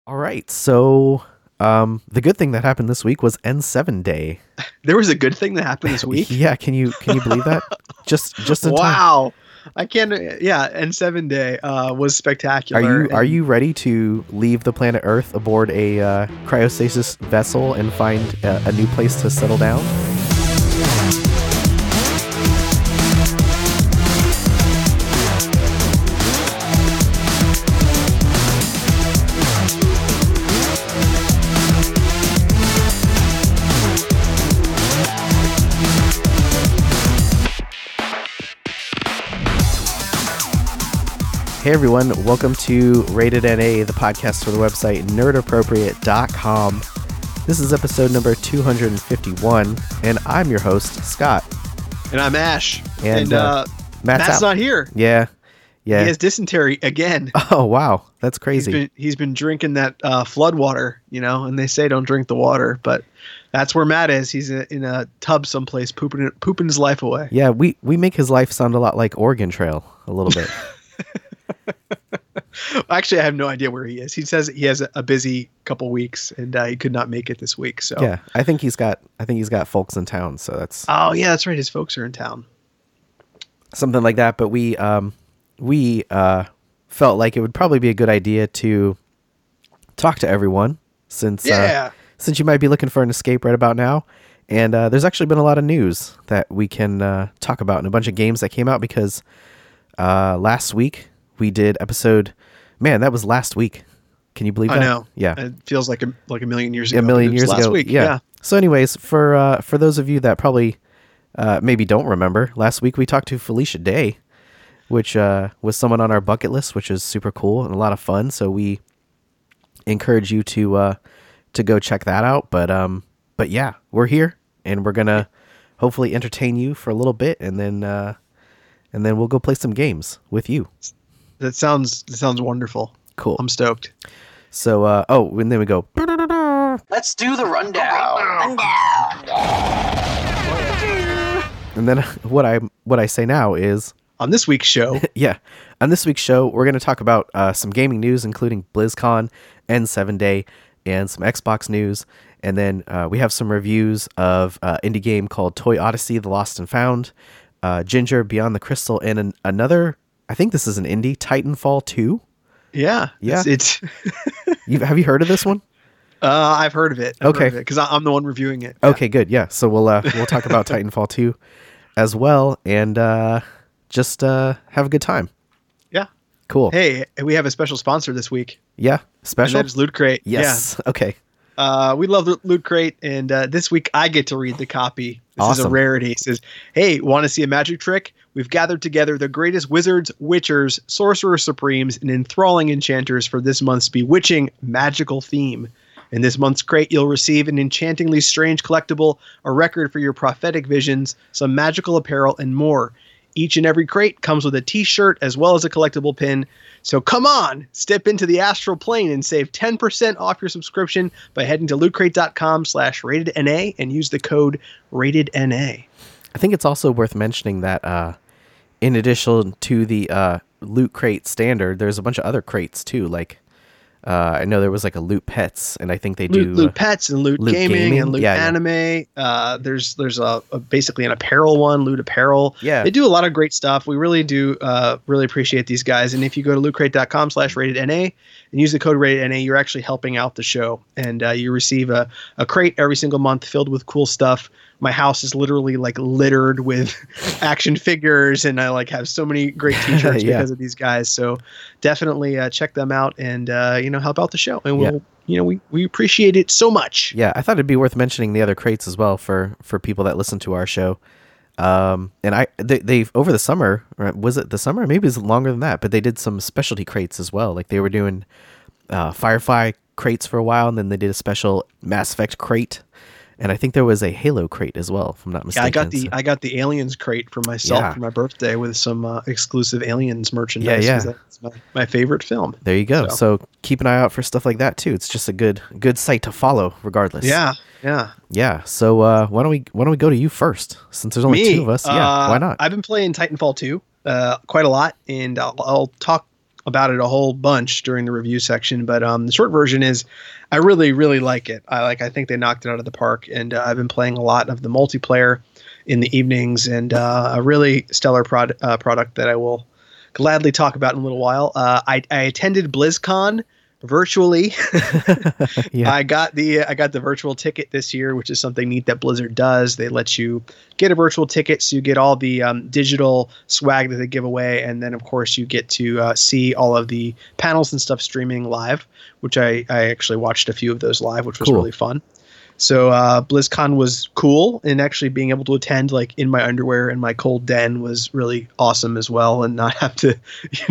All right. So, the good thing that happened this week was N7 Day. There was a good thing that happened this week. Yeah, can you believe that? Just in time. Wow. I can't. Yeah, N7 Day was spectacular. Are you ready to leave the planet Earth aboard a cryostasis vessel and find a new place to settle down? Hey everyone, welcome to Rated NA, the podcast for the website nerdappropriate.com. This is episode number 251, and I'm your host, Scott. And I'm Ash. And Matt's not here. Yeah. He has dysentery again. Oh, wow. That's crazy. He's been drinking that flood water, and they say don't drink the water, but that's where Matt is. He's in a tub someplace pooping his life away. Yeah, we make his life sound a lot like Oregon Trail, a little bit. Actually, I have no idea where he is. He says he has a busy couple weeks and he could not make it this week. So yeah, I think he's got folks in town. So that's that's right. His folks are in town, something like that. But we felt like it would probably be a good idea to talk to everyone since you might be looking for an escape right about now. And there's actually been a lot of news that we can talk about, and a bunch of games that came out because last week we did episode. Man, that was last week. Can you believe that? I know. Yeah, it feels like a million years ago. A million years last ago. Week. Yeah. So, anyways, for those of you that probably maybe don't remember, last week we talked to Felicia Day, which was someone on our bucket list, which is super cool and a lot of fun. So we encourage you to go check that out. But yeah, we're here and we're gonna hopefully entertain you for a little bit, and then we'll go play some games with you. That sounds wonderful. Cool. I'm stoked. So, and then we go. Let's do the rundown. And then what I say now is, on this week's show, on this week's show, we're going to talk about some gaming news, including BlizzCon, N7 Day, and some Xbox news. And then we have some reviews of indie game called Toy Odyssey: The Lost and Found, Ginger, Beyond the Crystal, and another. I think this is an indie, Titanfall 2. Yeah. It's have you heard of this one? I've heard of it. Okay. Because I'm the one reviewing it. Okay, good. Yeah. So we'll talk about Titanfall 2 as well, and just have a good time. Yeah. Cool. Hey, we have a special sponsor this week. Yeah. Special? And that is Loot Crate. Yes. Yeah. Okay. We love Loot Crate, and this week I get to read the copy. This awesome. is a rarity. It says, hey, want to see a magic trick? We've gathered together the greatest wizards, witchers, sorcerers supremes, and enthralling enchanters for this month's bewitching magical theme. In this month's crate, you'll receive an enchantingly strange collectible, a record for your prophetic visions, some magical apparel, and more. Each and every crate comes with a t-shirt as well as a collectible pin. So come on, step into the astral plane and save 10% off your subscription by heading to lootcrate.com/ratedNA and use the code RATEDNA. I think it's also worth mentioning that in addition to the Loot Crate standard, there's a bunch of other crates too. Like I know there was like a Loot Pets, and I think they do Loot Pets and Loot Gaming and Loot Anime. Yeah. There's a basically an apparel one, Loot Apparel. Yeah, they do a lot of great stuff. We really do really appreciate these guys. And if you go to lootcrate.com/ratedNA and use the code RATEDNA, you're actually helping out the show, and you receive a crate every single month filled with cool stuff. My house is literally like littered with action figures, and I like have so many great t-shirts because of these guys. So definitely check them out and help out the show. And we appreciate it so much. Yeah, I thought it'd be worth mentioning the other crates as well for people that listen to our show. And they've over the summer, or was it the summer? Maybe it's longer than that, but they did some specialty crates as well. Like they were doing Firefly crates for a while, and then they did a special Mass Effect crate. And I think there was a Halo crate as well, if I'm not mistaken. Yeah, I got the Aliens crate for myself for my birthday with some exclusive Aliens merchandise. Yeah. That's my favorite film. There you go. So keep an eye out for stuff like that too. It's just a good site to follow, regardless. Yeah. So why don't we go to you first, since there's only two of us? Yeah, why not? I've been playing Titanfall 2 quite a lot, and I'll talk about it a whole bunch during the review section, but the short version is I really, really like it. I think they knocked it out of the park, and I've been playing a lot of the multiplayer in the evenings, and a really stellar product that I will gladly talk about in a little while. I attended BlizzCon virtually. Yeah. I got the virtual ticket this year, which is something neat that Blizzard does. They let you get a virtual ticket, so you get all the digital swag that they give away, and then of course you get to see all of the panels and stuff streaming live, which I actually watched a few of those live, which was Cool. really fun. So BlizzCon was cool, and actually being able to attend like in my underwear in my cold den was really awesome as well, and not have to,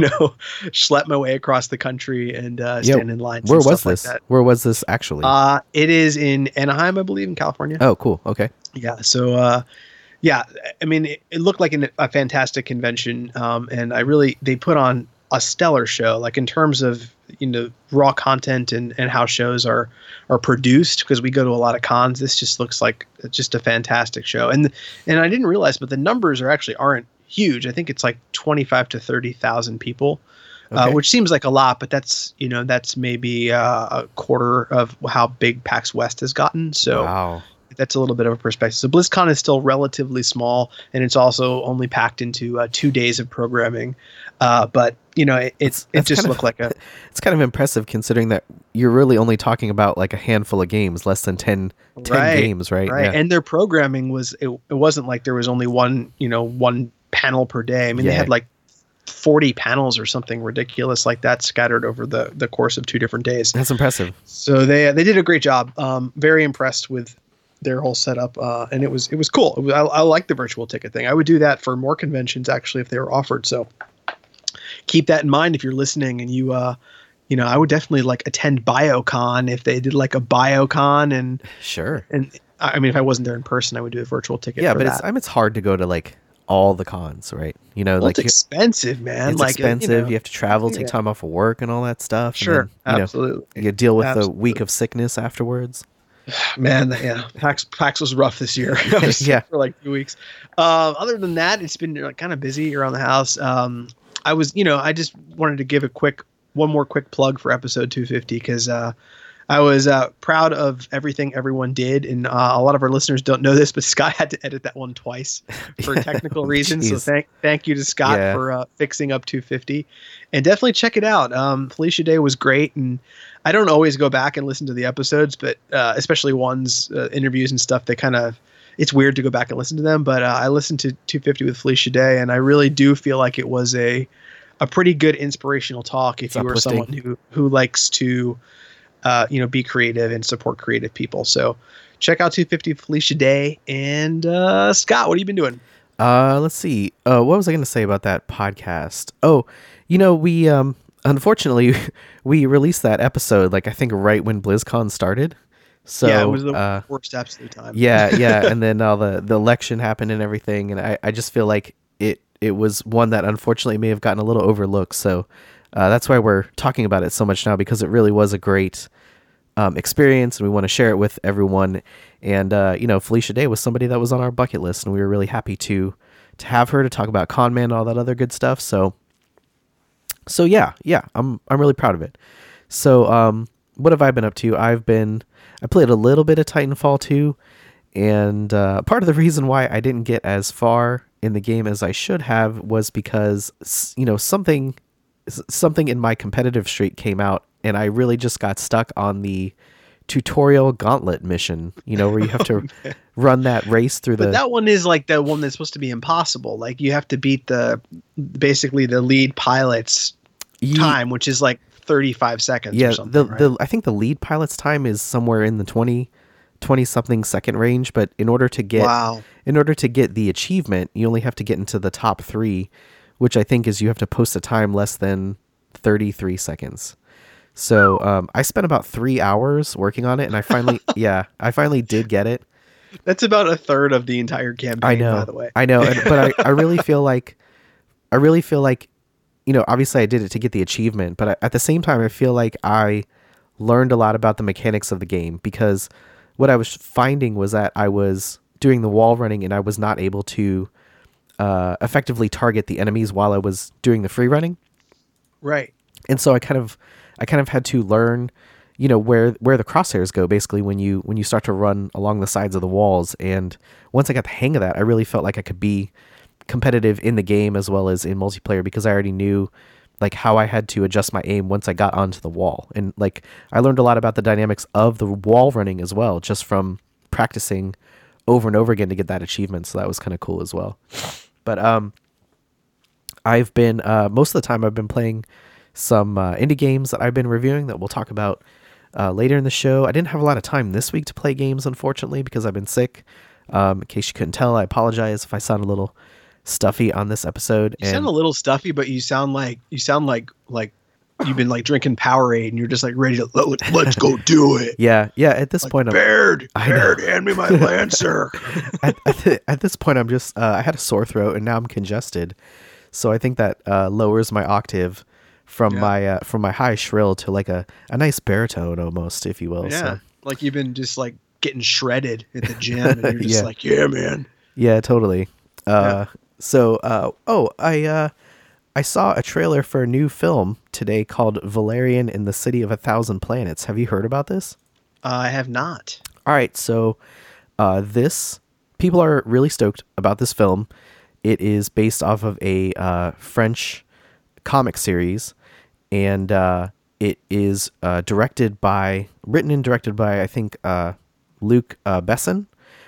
schlep my way across the country and stand in lines. Where and was stuff this? Like that. Where was this actually? It is in Anaheim, I believe, in California. Oh, cool. Okay. Yeah. So, yeah, I mean, it looked like a fantastic convention, and they put on a stellar show, like in terms of raw content and how shows are produced, because we go to a lot of cons. This just looks like just a fantastic show, and I didn't realize, but the numbers aren't huge. I think it's like 25 to 30,000 people, Okay. which seems like a lot, but that's maybe a quarter of how big PAX West has gotten. So Wow. that's a little bit of a perspective. So BlizzCon is still relatively small, and it's also only packed into 2 days of programming. But it just looked like a. It's kind of impressive considering that you're really only talking about like a handful of games, less than 10 games, right? Right. Yeah. And their programming was it wasn't like there was only one panel per day. I mean, they had like 40 panels or something ridiculous like that scattered over the course of 2 different days. That's impressive. So they did a great job. Very impressed with their whole setup, and it was cool. I like the virtual ticket thing. I would do that for more conventions actually if they were offered. So keep that in mind if you're listening, and I would definitely like attend BioCon if they did like a BioCon, and Sure. and I mean if I wasn't there in person, I would do a virtual ticket. Yeah, for but that. it's hard to go to like all the cons, right? Well, like it's expensive, man. it's Like expensive. You have to travel, take yeah. time off of work, and all that stuff. Sure, and then, absolutely. you deal with Absolutely. the week of sickness afterwards. Man, yeah, PAX was rough this year. I was sick Yeah. for like 2 weeks. Other than that, it's been kind of busy around the house. I just wanted to give one more quick plug for episode 250 because I was proud of everything everyone did, and a lot of our listeners don't know this, but Scott had to edit that one twice for technical reasons. Jeez. So thank you to Scott Yeah. for fixing up 250, and definitely check it out. Felicia Day was great, and I don't always go back and listen to the episodes, but especially ones interviews and stuff. It's weird to go back and listen to them, but I listened to 250 with Felicia Day, and I really do feel like it was a pretty good inspirational talk if you were uplifting. someone who likes to be creative and support creative people. So check out 250 Felicia Day. And Scott, what have you been doing? Let's see. What was I going to say about that podcast? Oh, we unfortunately we released that episode like I think right when BlizzCon started. So yeah, it was the worst absolute time. yeah, and then all the election happened and everything, and I just feel like it was one that unfortunately may have gotten a little overlooked. So that's why we're talking about it so much now, because it really was a great experience, and we want to share it with everyone. And Felicia Day was somebody that was on our bucket list, and we were really happy to have her to talk about Con Man and all that other good stuff. So yeah, I'm really proud of it. So what have I been up to? I played a little bit of Titanfall 2, and part of the reason why I didn't get as far in the game as I should have was because something in my competitive streak came out, and I really just got stuck on the tutorial gauntlet mission, where you have to run that race through But that one is like the one that's supposed to be impossible. Like you have to beat basically the lead pilot's time, which is like 35 seconds or something. Right? I think the lead pilot's time is somewhere in the 20 something second range, but in order to get the achievement, you only have to get into the top 3, which I think is you have to post a time less than 33 seconds. So I spent about 3 hours working on it, and I finally did get it. That's about a third of the entire campaign, I know, by the way. I know, but I really feel like obviously I did it to get the achievement, but at the same time, I feel like I learned a lot about the mechanics of the game, because what I was finding was that I was doing the wall running, and I was not able to effectively target the enemies while I was doing the free running. Right. And so I kind of had to learn, you know, where the crosshairs go basically when you start to run along the sides of the walls. And once I got the hang of that, I really felt like I could be competitive in the game as well as in multiplayer, because I already knew like how I had to adjust my aim once I got onto the wall. And like I learned a lot about the dynamics of the wall running as well, just from practicing over and over again to get that achievement. So that was kind of cool as well. But I've been most of the time I've been playing some indie games that I've been reviewing that we'll talk about later in the show. I didn't have a lot of time this week to play games, unfortunately, because I've been sick. In case you couldn't tell, I apologize if I sound a little stuffy on this episode. You sound a little stuffy, but you sound like you've been like drinking Powerade and you're just like ready to let's go do it. Yeah. At this point, Baird, hand me my Lancer. At this point, I'm just I had a sore throat and now I'm congested, so I think that lowers my octave from my high shrill to like a nice baritone almost, if you will. Yeah, so. Like you've been just like getting shredded at the gym, and you're just like, yeah, man. Yeah, totally. I saw a trailer for a new film today called Valerian in the City of 1,000 Planets. Have you heard about this? I have not. All right, so people are really stoked about this film. It is based off of a French comic series, and it is written and directed by I think Luc Besson.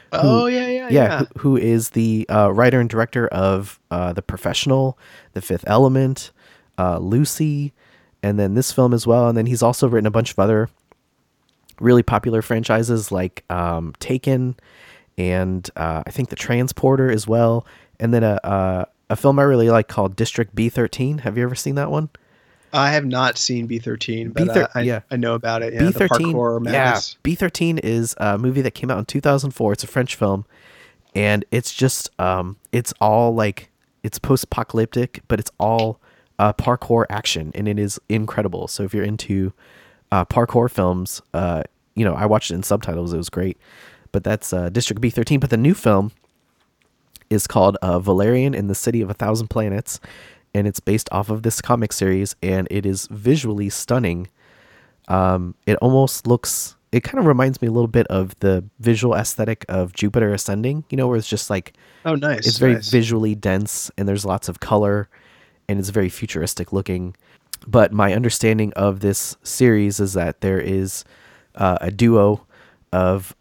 Who is the writer and director of The Professional, The Fifth Element, Lucy, and then this film as well. And then he's also written a bunch of other really popular franchises like Taken and I think The Transporter as well. And then a film I really like called District B13. Have you ever seen that one? I have not seen B13, but I know about it. Yeah, B13, the parkour madness. Yeah, B13 is a movie that came out in 2004. It's a French film, and it's just it's all like it's post-apocalyptic, but it's all parkour action, and it is incredible. So if you're into parkour films, I watched it in subtitles. It was great. But that's District B13. But the new film is called Valerian in the City of 1,000 Planets. And it's based off of this comic series, and it is visually stunning. It kind of reminds me a little bit of the visual aesthetic of Jupiter Ascending, where it's just like, oh, nice. It's very visually dense, and there's lots of color, and it's very futuristic looking. But my understanding of this series is that there is a duo of,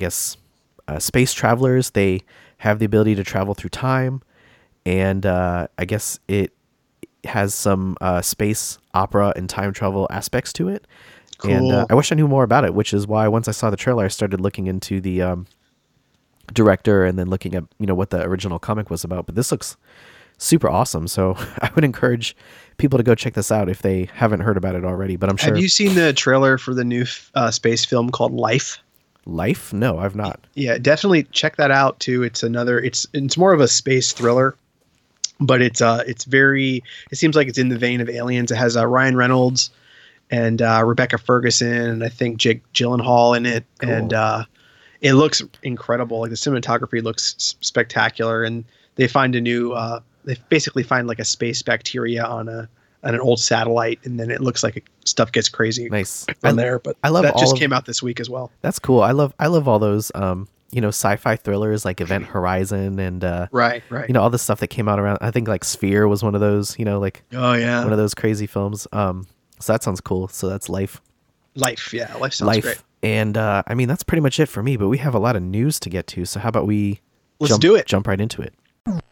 space travelers. They have the ability to travel through time, and I guess it has some space opera and time travel aspects to it. Cool. And I wish I knew more about it, which is why once I saw the trailer, I started looking into the director and then looking at what the original comic was about. But this looks super awesome, so I would encourage people to go check this out if they haven't heard about it already. But I'm sure. Have you seen the trailer for the new space film called Life? Life? No, I've not. Yeah, definitely check that out too. It's more of a space thriller. But it seems like it's in the vein of Aliens. It has Ryan Reynolds and Rebecca Ferguson, and I think Jake Gyllenhaal in it. Cool. And it looks incredible. Like the cinematography looks spectacular, and they find they basically find like a space bacteria on an old satellite, and then it looks like stuff gets crazy. Nice from there. But that just came out this week as well. That's cool. I love all those sci-fi thrillers like Event Horizon and right. All the stuff that came out around. I think like Sphere was one of those. One of those crazy films. So that sounds cool. So that's Life. Life sounds great. And that's pretty much it for me. But we have a lot of news to get to. So how about we jump right into it?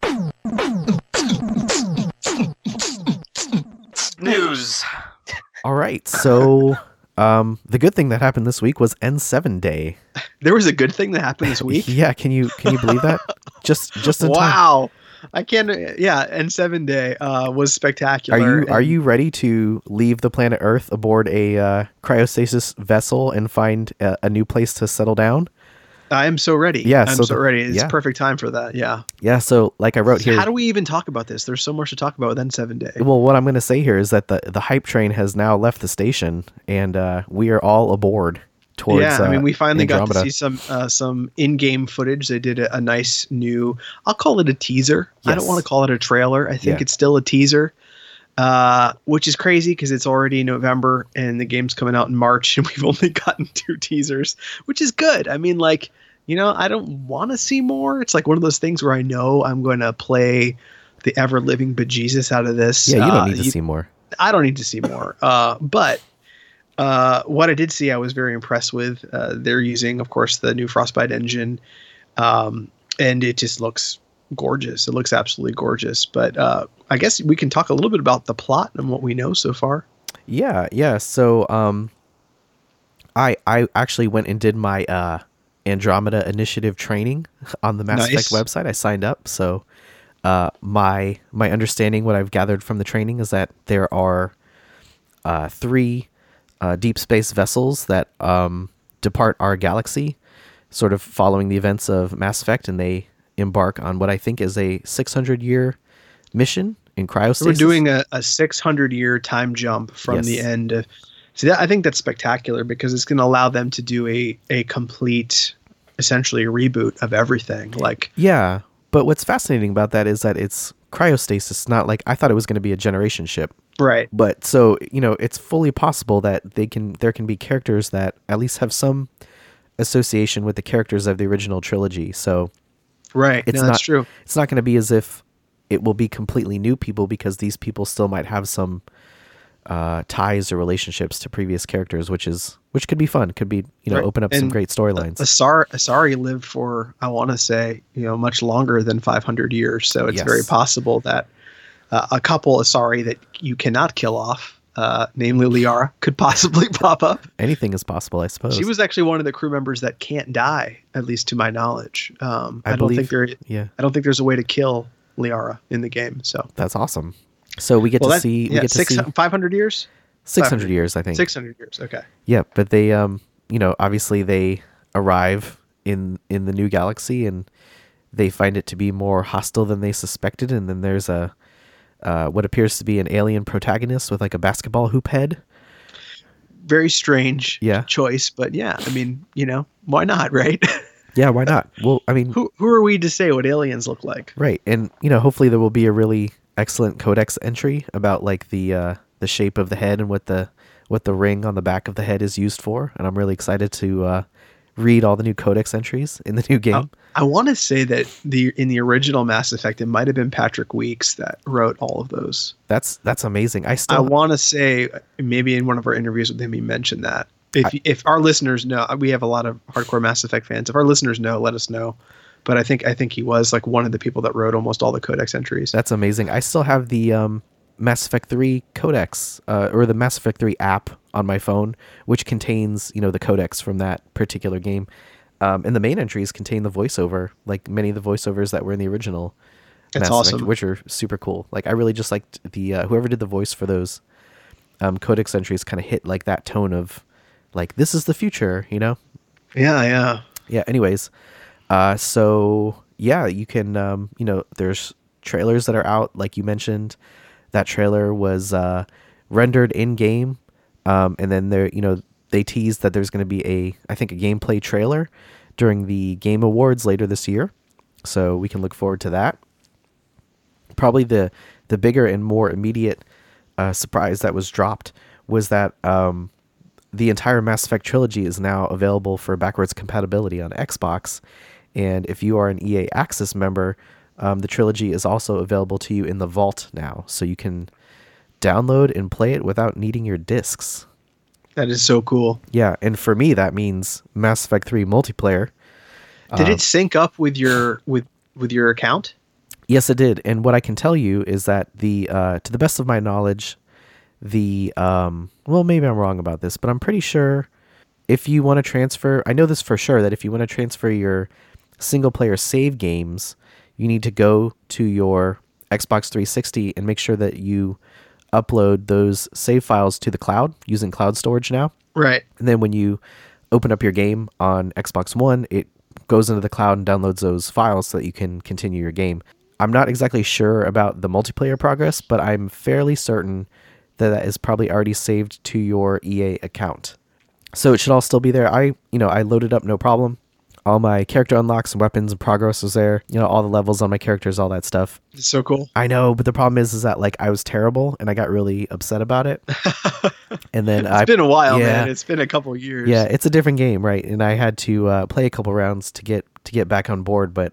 News. All right. So the good thing that happened this week was N7 Day. There was a good thing that happened this week? Yeah, can you believe that? Just in time. Wow. I can't. Yeah, N7 Day was spectacular. Are you ready to leave the planet Earth aboard a cryostasis vessel and find a new place to settle down? I am so ready. Yeah, I'm so ready. It's perfect time for that. Yeah. Yeah. So like I wrote here. How do we even talk about this? There's so much to talk about with N7 Day. Well, what I'm going to say here is that the hype train has now left the station, and we are all aboard. Towards, we finally Andromeda. got to see some in-game footage. They did a nice new, I'll call it a teaser. Yes. I don't want to call it a trailer. I think it's still a teaser. which is crazy because it's already November and the game's coming out in March, and we've only gotten 2 teasers, which is good. I mean, like, I don't want to see more. It's like one of those things where I know I'm going to play the ever living bejesus out of this. Yeah, you don't need to see more. I don't need to see more. But what I did see, I was very impressed with. They're using, of course, the new Frostbite engine, and it just looks gorgeous. It looks absolutely gorgeous. But I guess we can talk a little bit about the plot and what we know so far. Yeah. So I actually went and did my Andromeda Initiative training on the Mass Effect website. I signed up. So my understanding, what I've gathered from the training, is that there are 3 deep space vessels that depart our galaxy, sort of following the events of Mass Effect, and they embark on what I think is a 600-year mission in cryostasis. We're doing a 600-year time jump from the end of. See, I think that's spectacular because it's going to allow them to do a complete, essentially, reboot of everything. Like, yeah, but what's fascinating about that is that it's cryostasis, not like I thought it was going to be a generation ship. Right. But so, it's fully possible that there can be characters that at least have some association with the characters of the original trilogy. So right. That's true. It's not going to be as if it will be completely new people, because these people still might have some ties or relationships to previous characters, which could be fun. Could be, right. Open up some great storylines. Asari lived for, I want to say, much longer than 500 years. So it's very possible that a couple Asari that you cannot kill off, namely Liara, could possibly pop up. Anything is possible, I suppose. She was actually one of the crew members that can't die, at least to my knowledge. I don't think there's a way to kill Liara in the game. So that's awesome. So we get to see 500 years. 600 years, I think. 600 years. Okay. Yeah, but they, obviously they arrive in the new galaxy, and they find it to be more hostile than they suspected. And then there's what appears to be an alien protagonist with like a basketball hoop head. Very strange choice, but yeah, I mean, why not, right? Yeah, why not? Well, I mean, who are we to say what aliens look like? Right. And, hopefully there will be a really excellent codex entry about like the shape of the head and what the ring on the back of the head is used for. And I'm really excited to read all the new codex entries in the new game. I want to say that in the original Mass Effect, it might have been Patrick Weeks that wrote all of those. That's amazing. I want to say maybe in one of our interviews with him, he mentioned that. If our listeners know, we have a lot of hardcore Mass Effect fans. If our listeners know, let us know. But I think he was like one of the people that wrote almost all the codex entries. That's amazing. I still have the Mass Effect 3 codex or the Mass Effect 3 app on my phone, which contains, the codex from that particular game. And the main entries contain the voiceover, like many of the voiceovers that were in the original That's Mass awesome. Effect, which are super cool. Like I really just liked the whoever did the voice for those codex entries kind of hit like that tone of like, this is the future, Yeah. Anyways, so yeah, you can there's trailers that are out, like you mentioned. That trailer was rendered in game, and then they teased that there's going to be a gameplay trailer during the Game Awards later this year, so we can look forward to that. Probably the bigger and more immediate surprise that was dropped was that the entire Mass Effect trilogy is now available for backwards compatibility on Xbox, and if you are an EA Access member, the trilogy is also available to you in the Vault now, so you can download and play it without needing your discs. That is so cool. Yeah, and for me, that means Mass Effect 3 multiplayer. Did it sync up with your account? Yes, it did. And what I can tell you is that to the best of my knowledge, maybe I'm wrong about this, but I'm pretty sure if you want to transfer, I know this for sure, that if you want to transfer your single player save games, you need to go to your Xbox 360 and make sure that you upload those save files to the cloud using cloud storage now. Right. And then when you open up your game on Xbox One, it goes into the cloud and downloads those files so that you can continue your game. I'm not exactly sure about the multiplayer progress, but I'm fairly certain that is probably already saved to your EA account. So it should all still be there. I loaded up no problem. All my character unlocks and weapons and progress was there. You know, all the levels on my characters, all that stuff. It's so cool. I know, but the problem is that like I was terrible and I got really upset about it. And then It's been a while, yeah. man. It's been a couple of years. Yeah, it's a different game, right? And I had to play a couple rounds to get back on board. But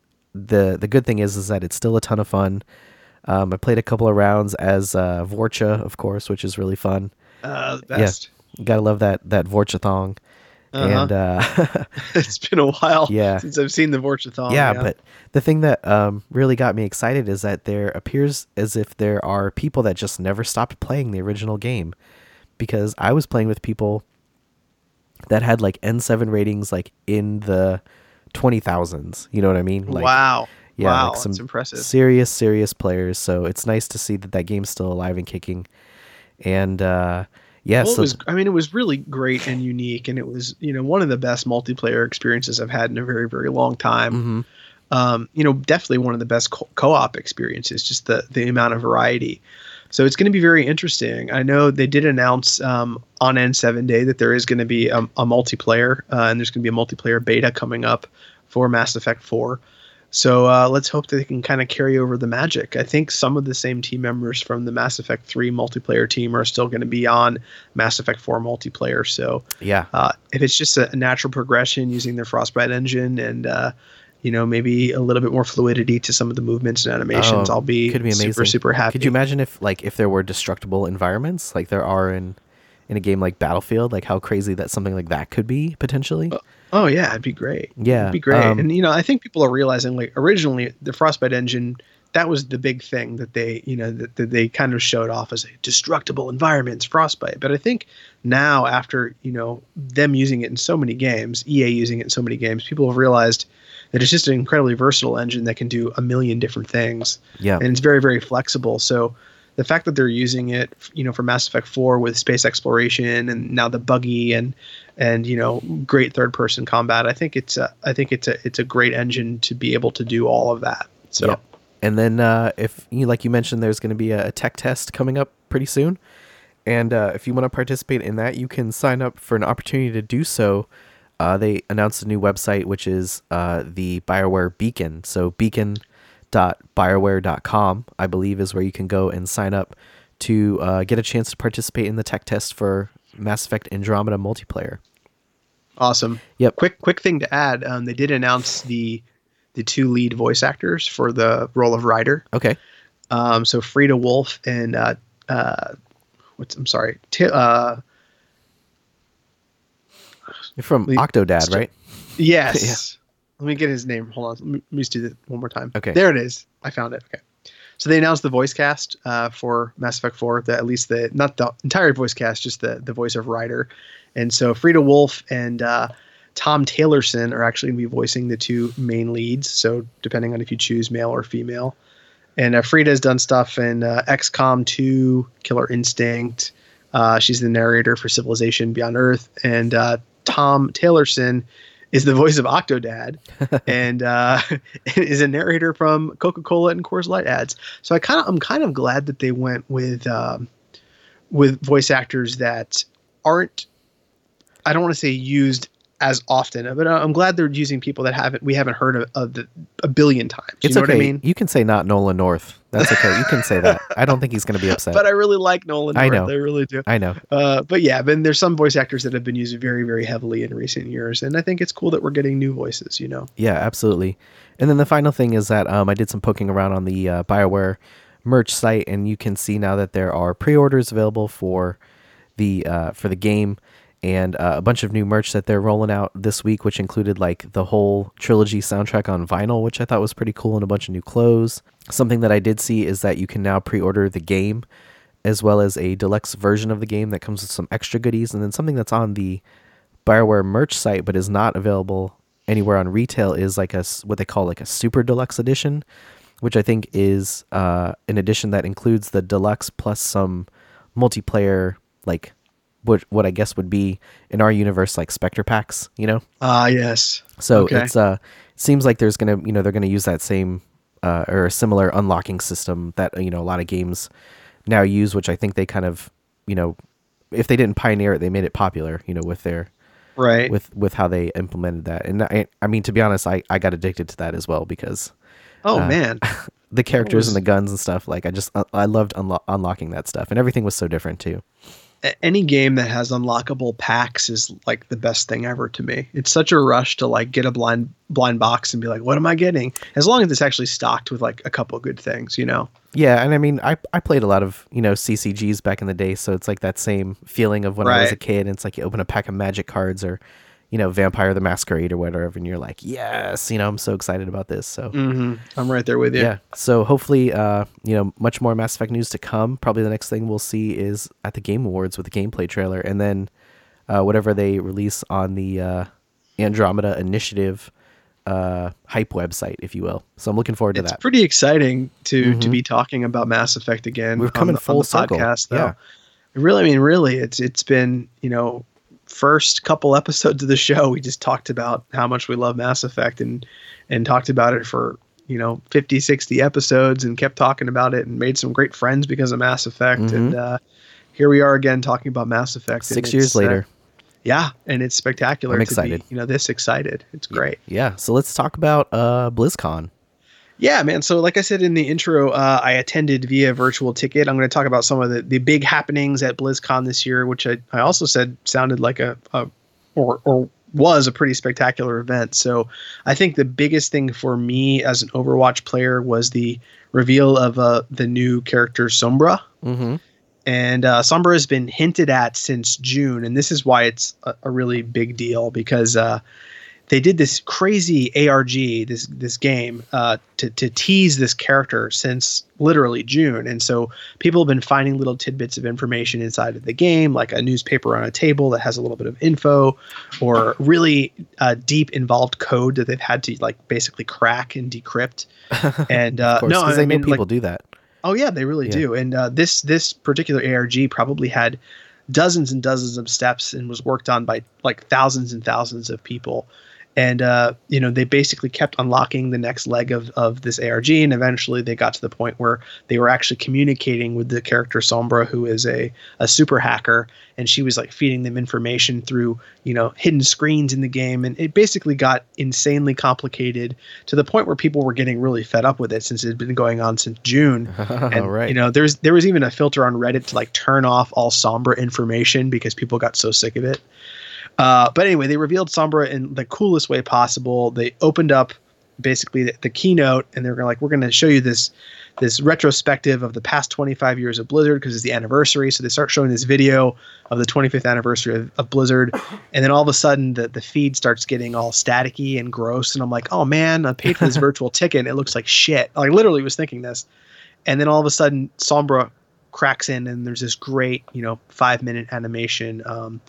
the good thing is that it's still a ton of fun. I played a couple of rounds as Vorcha, of course, which is really fun. The best. Yeah, gotta love that Vorcha-thong. And it's been a while Yeah. since I've seen the Vorcha-thong. yeah, but the thing that really got me excited is that there appears as if there are people that just never stopped playing the original game, because I was playing with people that had like N7 ratings like in the 20,000s. You know what I mean? Like, wow. yeah, Wow, like some that's impressive. serious players. So it's nice to see that game's still alive and kicking. And yeah, Well, so it was really great and unique, and it was, one of the best multiplayer experiences I've had in a very, very long time. Definitely one of the best co-op experiences, just the amount of variety. So it's going to be very interesting. I know they did announce on N7 Day that there is going to be a multiplayer, and there's going to be a multiplayer beta coming up for Mass Effect 4. So let's hope that they can kind of carry over the magic. I think some of the same team members from the Mass Effect 3 multiplayer team are still going to be on Mass Effect 4 multiplayer. So yeah, if it's just a natural progression using their Frostbite engine and maybe a little bit more fluidity to some of the movements and animations, I'll be, could be amazing. super happy. Could you imagine if there were destructible environments like there are in a game like Battlefield, like how crazy that something like that could be potentially? Oh yeah, it'd be great. Yeah, it'd be great. And I think people are realizing, like, originally the Frostbite engine, that was the big thing that they that they kind of showed off as a destructible environments, Frostbite. But I think now, after them using it in so many games, EA using it in so many games, people have realized that it's just an incredibly versatile engine that can do a million different things. Yeah, and it's very, very flexible. So the fact that they're using it, for Mass Effect 4 with space exploration and now the buggy and great third-person combat, I think it's a great engine to be able to do all of that. So, yeah. And then if like you mentioned, there's going to be a tech test coming up pretty soon, and if you want to participate in that, you can sign up for an opportunity to do so. They announced a new website, which is the BioWare Beacon. So beacon.bioware.com, I believe, is where you can go and sign up to get a chance to participate in the tech test for Mass Effect Andromeda multiplayer. Awesome. Yep. Quick thing to add. They did announce the two lead voice actors for the role of Ryder. Okay. So Frida Wolf and You're from Octodad, right? Yes. Yeah. Let me get his name. Hold on. Let me just do that one more time. Okay. There it is. I found it. Okay. So they announced the voice cast for Mass Effect 4, at least not the entire voice cast, just the voice of Ryder. And so Frida Wolf and Tom Taylorson are actually going to be voicing the two main leads. So depending on if you choose male or female. And Frida's done stuff in XCOM 2, Killer Instinct. She's the narrator for Civilization Beyond Earth. And Tom Taylorson is the voice of Octodad and is a narrator from Coca-Cola and Coors Light ads. So I'm kind of glad that they went with voice actors that aren't, I don't want to say used as often, but I'm glad they're using people that we haven't heard of a billion times. You know okay. what I mean? You can say not Nolan North. That's okay. You can say that. I don't think he's going to be upset. But I really like Nolan North. I know. I really do. I know. But there's some voice actors that have been used very, very heavily in recent years. And I think it's cool that we're getting new voices, Yeah, absolutely. And then the final thing is that I did some poking around on the BioWare merch site, and you can see now that there are pre-orders available for the game, and a bunch of new merch that they're rolling out this week, which included like the whole trilogy soundtrack on vinyl, which I thought was pretty cool, and a bunch of new clothes. Something that I did see is that you can now pre-order the game as well as a deluxe version of the game that comes with some extra goodies. And then something that's on the BioWare merch site but is not available anywhere on retail is like what they call like a super deluxe edition, which I think is an edition that includes the deluxe plus some multiplayer, like what I guess would be in our universe like Spectre packs, Yes. So okay. It's seems like there's gonna they're gonna use that same or a similar unlocking system that a lot of games now use, which I think they kind of if they didn't pioneer it, they made it popular with their Right. with how they implemented that. And I mean, to be honest, I got addicted to that as well because Man. the characters was- and the guns and stuff, like I loved unlocking that stuff, and everything was so different too. Any game that has unlockable packs is like the best thing ever to me. It's such a rush to like get a blind box and be like, what am I getting? As long as it's actually stocked with like a couple of good things, you know? Yeah, and I mean, I played a lot of, CCGs back in the day, so it's like that same feeling of when I was a Right. kid, and it's like you open a pack of Magic cards or, Vampire the Masquerade or whatever, and you're like, yes, I'm so excited about this. So I'm right there with you. yeah, so hopefully, much more Mass Effect news to come. Probably the next thing we'll see is at the Game Awards with the gameplay trailer, and then whatever they release on the Andromeda Initiative hype website, if you will. So I'm looking forward to It's that. pretty exciting to be talking about Mass Effect again. We're coming full the circle. podcast, though. Yeah. Really, it's been, first couple episodes of the show, we just talked about how much we love Mass Effect and talked about it for, 50, 60 episodes and kept talking about it and made some great friends because of Mass Effect. Mm-hmm. And here we are again talking about Mass Effect. 6 years later. Yeah, and it's spectacular. I'm excited. To be, this excited. It's great. Yeah, so let's talk about BlizzCon. Yeah, man. So like I said in the intro, I attended via virtual ticket. I'm going to talk about some of the big happenings at BlizzCon this year, which I also said sounded like or was a pretty spectacular event. So I think the biggest thing for me as an Overwatch player was the reveal of the new character Sombra. Mm-hmm. And Sombra has been hinted at since June, and this is why it's a really big deal because they did this crazy ARG, this game, to tease this character since literally June. And so people have been finding little tidbits of information inside of the game, like a newspaper on a table that has a little bit of info, or really deep involved code that they've had to like basically crack and decrypt. And Of course, because they know people do that. Oh yeah, they really do. And this particular ARG probably had dozens and dozens of steps and was worked on by like thousands and thousands of people. And they basically kept unlocking the next leg of this ARG, and eventually they got to the point where they were actually communicating with the character Sombra, who is a super hacker, and she was like feeding them information through hidden screens in the game, and it basically got insanely complicated to the point where people were getting really fed up with it since it had been going on since June. And Right. there was even a filter on Reddit to like turn off all Sombra information because people got so sick of it. But anyway, they revealed Sombra in the coolest way possible. They opened up basically the keynote, and they're we're going to show you this retrospective of the past 25 years of Blizzard because it's the anniversary. So they start showing this video of the 25th anniversary of Blizzard, and then all of a sudden the feed starts getting all staticky and gross, and I'm like, oh man, I paid for this virtual ticket, and it looks like shit. I literally was thinking this, and then all of a sudden Sombra cracks in, and there's this great 5-minute animation.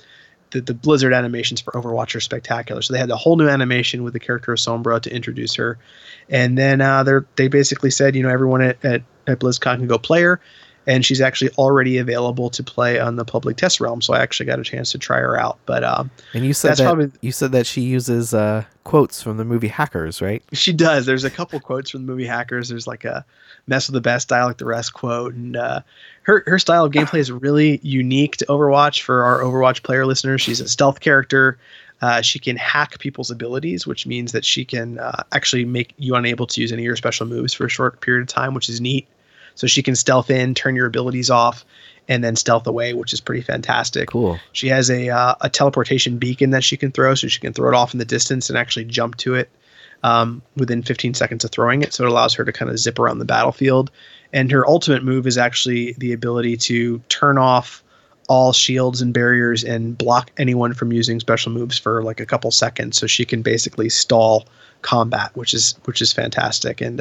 The Blizzard animations for Overwatch are spectacular. So they had a whole new animation with the character of Sombra to introduce her. And then they basically said, everyone at BlizzCon can go play her. And she's actually already available to play on the public test realm. So I actually got a chance to try her out. But and you said that's that probably- you said that she uses quotes from the movie Hackers, right? she does. There's a couple quotes from the movie Hackers. There's like a mess with the best, die like the rest quote. And her style of gameplay is really unique to Overwatch for our Overwatch player listeners. She's a stealth character. She can hack people's abilities, which means that she can actually make you unable to use any of your special moves for a short period of time, which is neat. So she can stealth in, turn your abilities off, and then stealth away, which is pretty fantastic. Cool. She has a teleportation beacon that she can throw, so she can throw it off in the distance and actually jump to it within 15 seconds of throwing it. So it allows her to kind of zip around the battlefield. And her ultimate move is actually the ability to turn off all shields and barriers and block anyone from using special moves for like a couple seconds. So she can basically stall combat, which is fantastic. And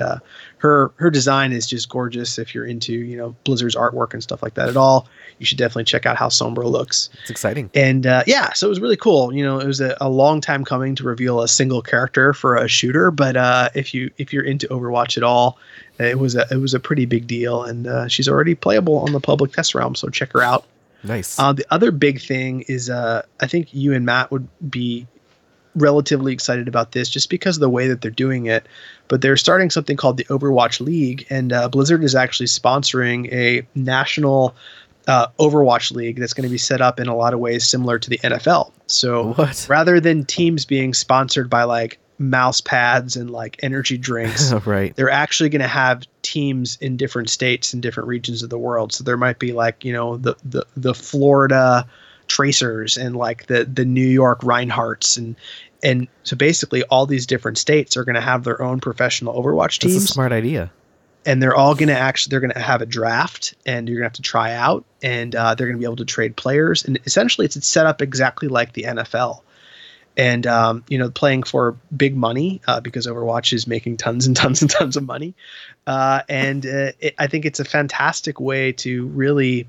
her design is just gorgeous. If you're into Blizzard's artwork and stuff like that at all, you should definitely check out how Sombra looks. It's exciting. And so it was really cool. It was a long time coming to reveal a single character for a shooter, but if you're into Overwatch at all, it was a pretty big deal. And she's already playable on the public test realm, so check her out. Nice. The other big thing is I think you and Matt would be relatively excited about this just because of the way that they're doing it. But they're starting something called the Overwatch League, and Blizzard is actually sponsoring a national Overwatch League that's going to be set up in a lot of ways similar to the NFL. So What? rather than teams being sponsored by like mouse pads and like energy drinks, Right. they're actually going to have teams in different states and different regions of the world. So there might be like, you know, the Florida Tracers and like the New York Reinhardts, and so basically all these different states are going to have their own professional Overwatch That's teams. a smart idea. And they're all going to they're going to have a draft, and you're going to have to try out, and they're going to be able to trade players. And essentially it's set up exactly like the NFL. And, you know, playing for big money because Overwatch is making tons and tons and tons of money. I think it's a fantastic way to really,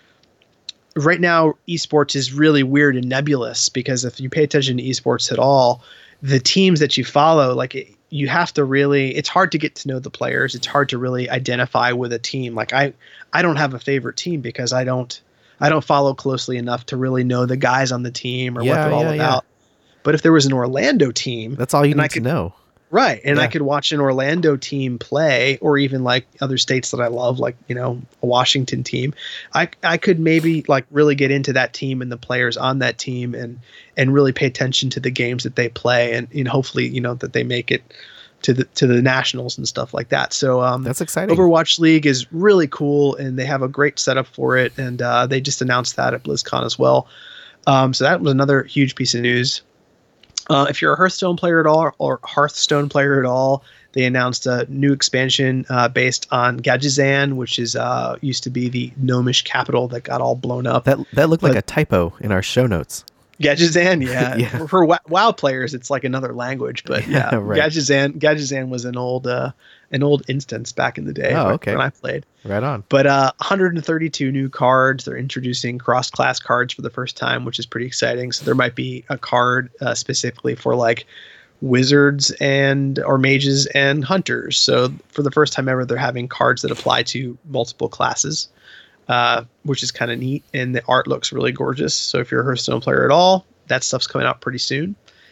right now, esports is really weird and nebulous, because if you pay attention to esports at all, the teams that you follow, like you have to really, it's hard to get to know the players. It's hard to really identify with a team. Like I don't have a favorite team because I don't follow closely enough to really know the guys on the team or what they're all about. But if there was an Orlando team, that's all you need to know. Right. And Yeah. I could watch an Orlando team play, or even like other states that I love, like, you know, a Washington team. I could maybe like really get into that team and the players on that team and really pay attention to the games that they play, and you know, hopefully, you know, that they make it to the nationals and stuff like that. So That's exciting. Overwatch League is really cool, and they have a great setup for it, and they just announced that at BlizzCon as well. So that was another huge piece of news. If you're a Hearthstone player at all, they announced a new expansion based on Gajazan, which is used to be the gnomish capital that got all blown up. That looked like a typo in our show notes. Gajazan, yeah. Yeah. For WoW players, it's like another language, but yeah, Right. Gajazan was an old instance back in the day when I played. Right on. But 132 new cards. They're introducing cross-class cards for the first time, which is pretty exciting. So there might be a card specifically for like wizards or mages and hunters. So for the first time ever, they're having cards that apply to multiple classes, which is kind of neat. And the art looks really gorgeous. So if you're a Hearthstone player at all, that stuff's coming out pretty soon.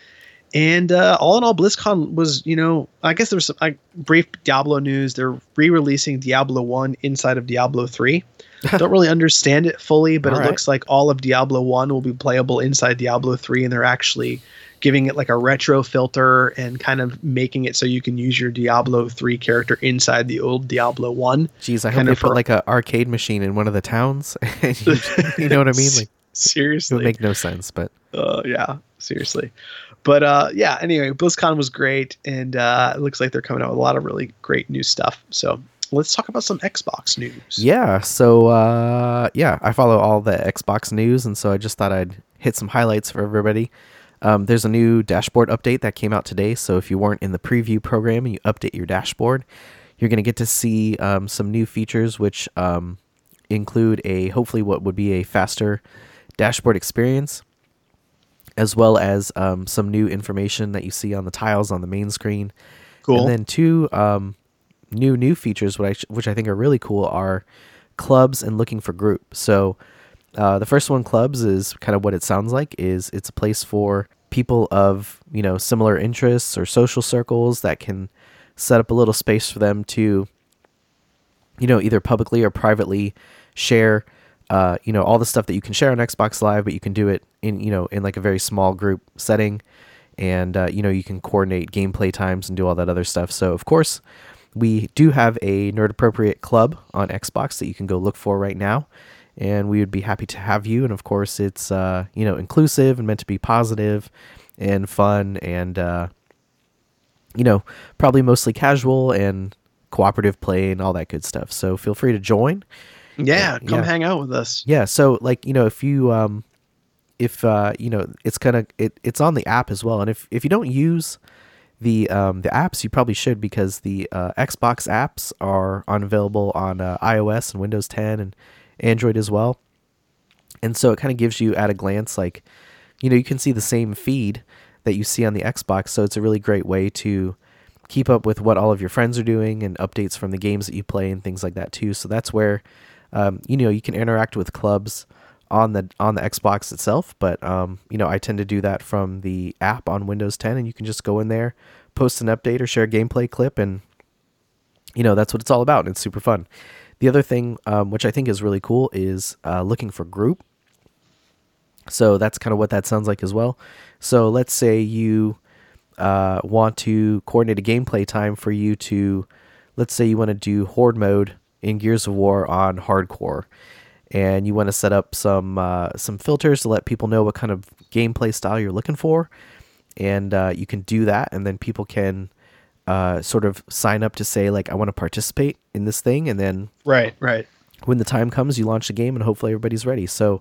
And all in all, BlizzCon was, you know, I guess there was some brief Diablo news. They're re-releasing Diablo 1 inside of Diablo 3. Don't really understand it fully, but looks like all of Diablo 1 will be playable inside Diablo 3, and they're actually giving it like a retro filter and kind of making it so you can use your Diablo 3 character inside the old Diablo 1. Jeez, I hope they put like an arcade machine in one of the towns. You know what I mean? Like, seriously. it would make no sense, but yeah, seriously. But yeah, anyway, BlizzCon was great, and it looks like they're coming out with a lot of really great new stuff. So let's talk about some Xbox news. Yeah, so I follow all the Xbox news, and so I just thought I'd hit some highlights for everybody. There's a new dashboard update that came out today, so if you weren't in the preview program and you update your dashboard, you're going to get to see some new features, which include hopefully what would be a faster dashboard experience, as well as some new information that you see on the tiles on the main screen. Cool. And then two new features, which I think are really cool, are clubs and looking for group. So the first one, clubs, is kind of what it sounds like. It's a place for people of, you know, similar interests or social circles that can set up a little space for them to, you know, either publicly or privately share you know, all the stuff that you can share on Xbox Live, but you can do it in, you know, in like a very small group setting, and you know, you can coordinate gameplay times and do all that other stuff. So of course we do have a Nerd Appropriate club on Xbox that you can go look for right now, and we would be happy to have you. And of course it's you know, inclusive and meant to be positive and fun, and you know, probably mostly casual and cooperative play and all that good stuff. So feel free to join. Yeah, come hang out with us. Yeah, so like, you know, if you you know, it's on the app as well, and if you don't use the apps, you probably should, because the Xbox apps are available on iOS and Windows 10 and Android as well. And so it kind of gives you at a glance, like, you know, you can see the same feed that you see on the Xbox, so it's a really great way to keep up with what all of your friends are doing and updates from the games that you play and things like that too. So that's where you know, you can interact with clubs on the Xbox itself, but you know, I tend to do that from the app on Windows 10, and you can just go in there, post an update or share a gameplay clip, and you know, that's what it's all about, and it's super fun. The other thing, which I think is really cool, is looking for group. So that's kind of what that sounds like as well. So let's say you want to coordinate a gameplay time for you to, let's say you want to do horde mode in Gears of War on hardcore, and you want to set up some filters to let people know what kind of gameplay style you're looking for, and you can do that, and then people can sort of sign up to say, like, I want to participate in this thing, and then Right. when the time comes, you launch the game, and hopefully everybody's ready. So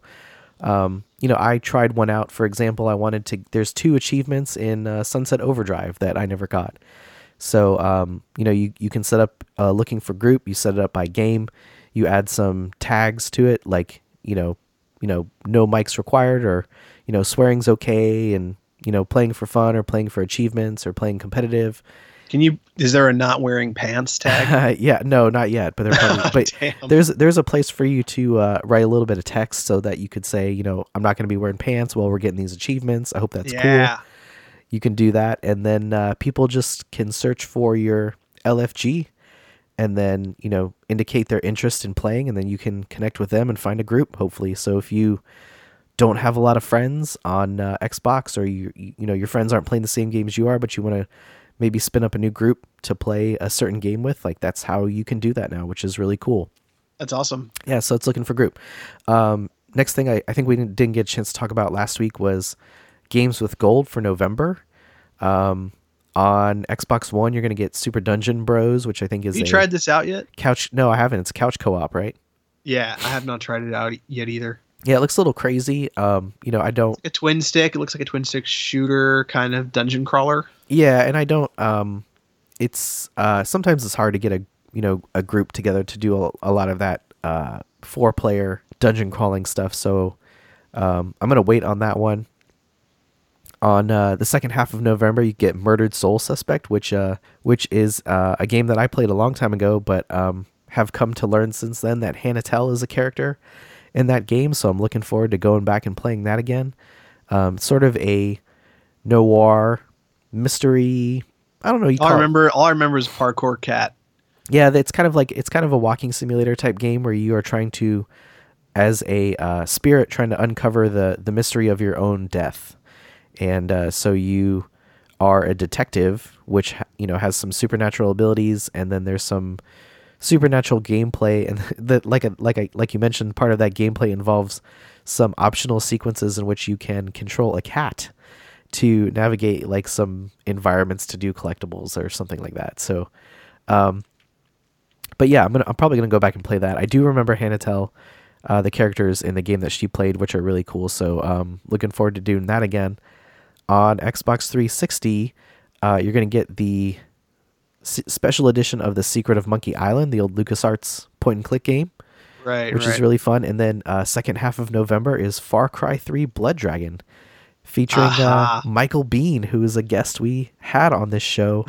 I tried one out. For example, there's 2 achievements in Sunset Overdrive that I never got. So, you can set up looking for group. You set it up by game. You add some tags to it, like, no mics required, or, swearing's okay, and, playing for fun or playing for achievements or playing competitive. Is there a not wearing pants tag? Yeah, no, not yet, but they're probably, but Damn. there's a place for you to write a little bit of text so that you could say, I'm not going to be wearing pants while we're getting these achievements. I hope that's cool. You can do that, and then people just can search for your LFG, and then indicate their interest in playing, and then you can connect with them and find a group, hopefully. So if you don't have a lot of friends on Xbox, or your friends aren't playing the same games you are, but you want to maybe spin up a new group to play a certain game with, like, that's how you can do that now, which is really cool. That's awesome. Yeah, so it's looking for group. Next thing I think we didn't get a chance to talk about last week was games with gold for November. On Xbox One, you're going to get Super Dungeon Bros, which I think is Have you tried this out yet? couch. No, I haven't. It's couch co-op, right? Yeah, I have not tried it out yet either. Yeah, it looks a little crazy. I don't. A twin stick. It looks like a twin stick shooter kind of dungeon crawler. Yeah, and I don't. It's sometimes it's hard to get a group together to do a lot of that 4-player dungeon crawling stuff. So I'm gonna wait on that one. On the second half of November, you get Murdered Soul Suspect, which is a game that I played a long time ago, but have come to learn since then that Hannah Tell is a character in that game. So I'm looking forward to going back and playing that again. Sort of a noir mystery. I don't know. All I remember is Parkour Cat. Yeah, it's kind of a walking simulator type game where you are trying to, as a spirit, trying to uncover the mystery of your own death. And so you are a detective, which has some supernatural abilities, and then there's some supernatural gameplay, and like you mentioned, part of that gameplay involves some optional sequences in which you can control a cat to navigate like some environments to do collectibles or something like that. So, but yeah, I'm probably gonna go back and play that. I do remember Hannah Tell, the characters in the game that she played, which are really cool. So, looking forward to doing that again. On Xbox 360, you're going to get the special edition of The Secret of Monkey Island, the old LucasArts point-and-click game, which is really fun. And then second half of November is Far Cry 3 Blood Dragon, featuring Michael Biehn, who is a guest we had on this show.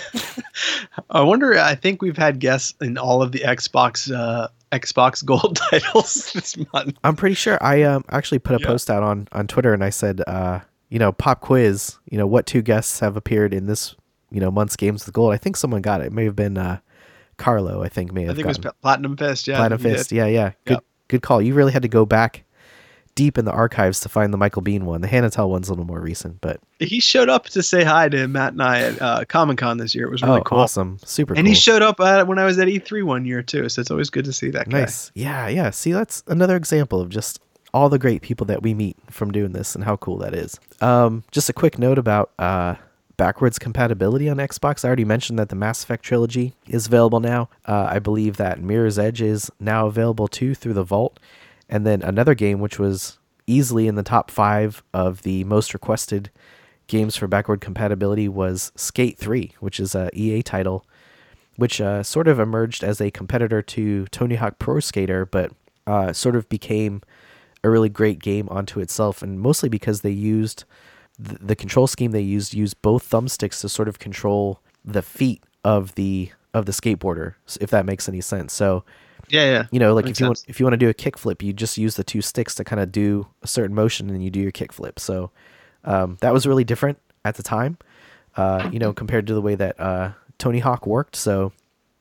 I think we've had guests in all of the Xbox Gold titles this month. I'm pretty sure. I actually put a post out on Twitter, and I said, pop quiz, what 2 guests have appeared in this, month's Games with Gold. I think someone got it. It may have been Carlo, I think it was Platinum Fist. Yeah. Platinum Fist. Yeah. Good call. You really had to go back deep in the archives to find the Michael Biehn one. The Hannah Tell one's a little more recent, but he showed up to say hi to Matt and I at Comic-Con this year. It was really cool. Awesome. Super and cool. he showed up when I was at E3 one year too, so it's always good to see that guy. Nice. Yeah. See, that's another example of just all the great people that we meet from doing this and how cool that is. Just a quick note about backwards compatibility on Xbox. I already mentioned that the Mass Effect trilogy is available now. I believe that Mirror's Edge is now available too through the Vault. And then another game which was easily in the top 5 of the most requested games for backward compatibility was Skate 3, which is a EA title, which sort of emerged as a competitor to Tony Hawk Pro Skater, but sort of became a really great game onto itself, and mostly because they used the control scheme they used both thumbsticks to sort of control the feet of the skateboarder, if that makes any sense. So yeah, like if you want to do a kickflip, you just use the 2 sticks to kind of do a certain motion, and you do your kickflip. So that was really different at the time, compared to the way that Tony Hawk worked. So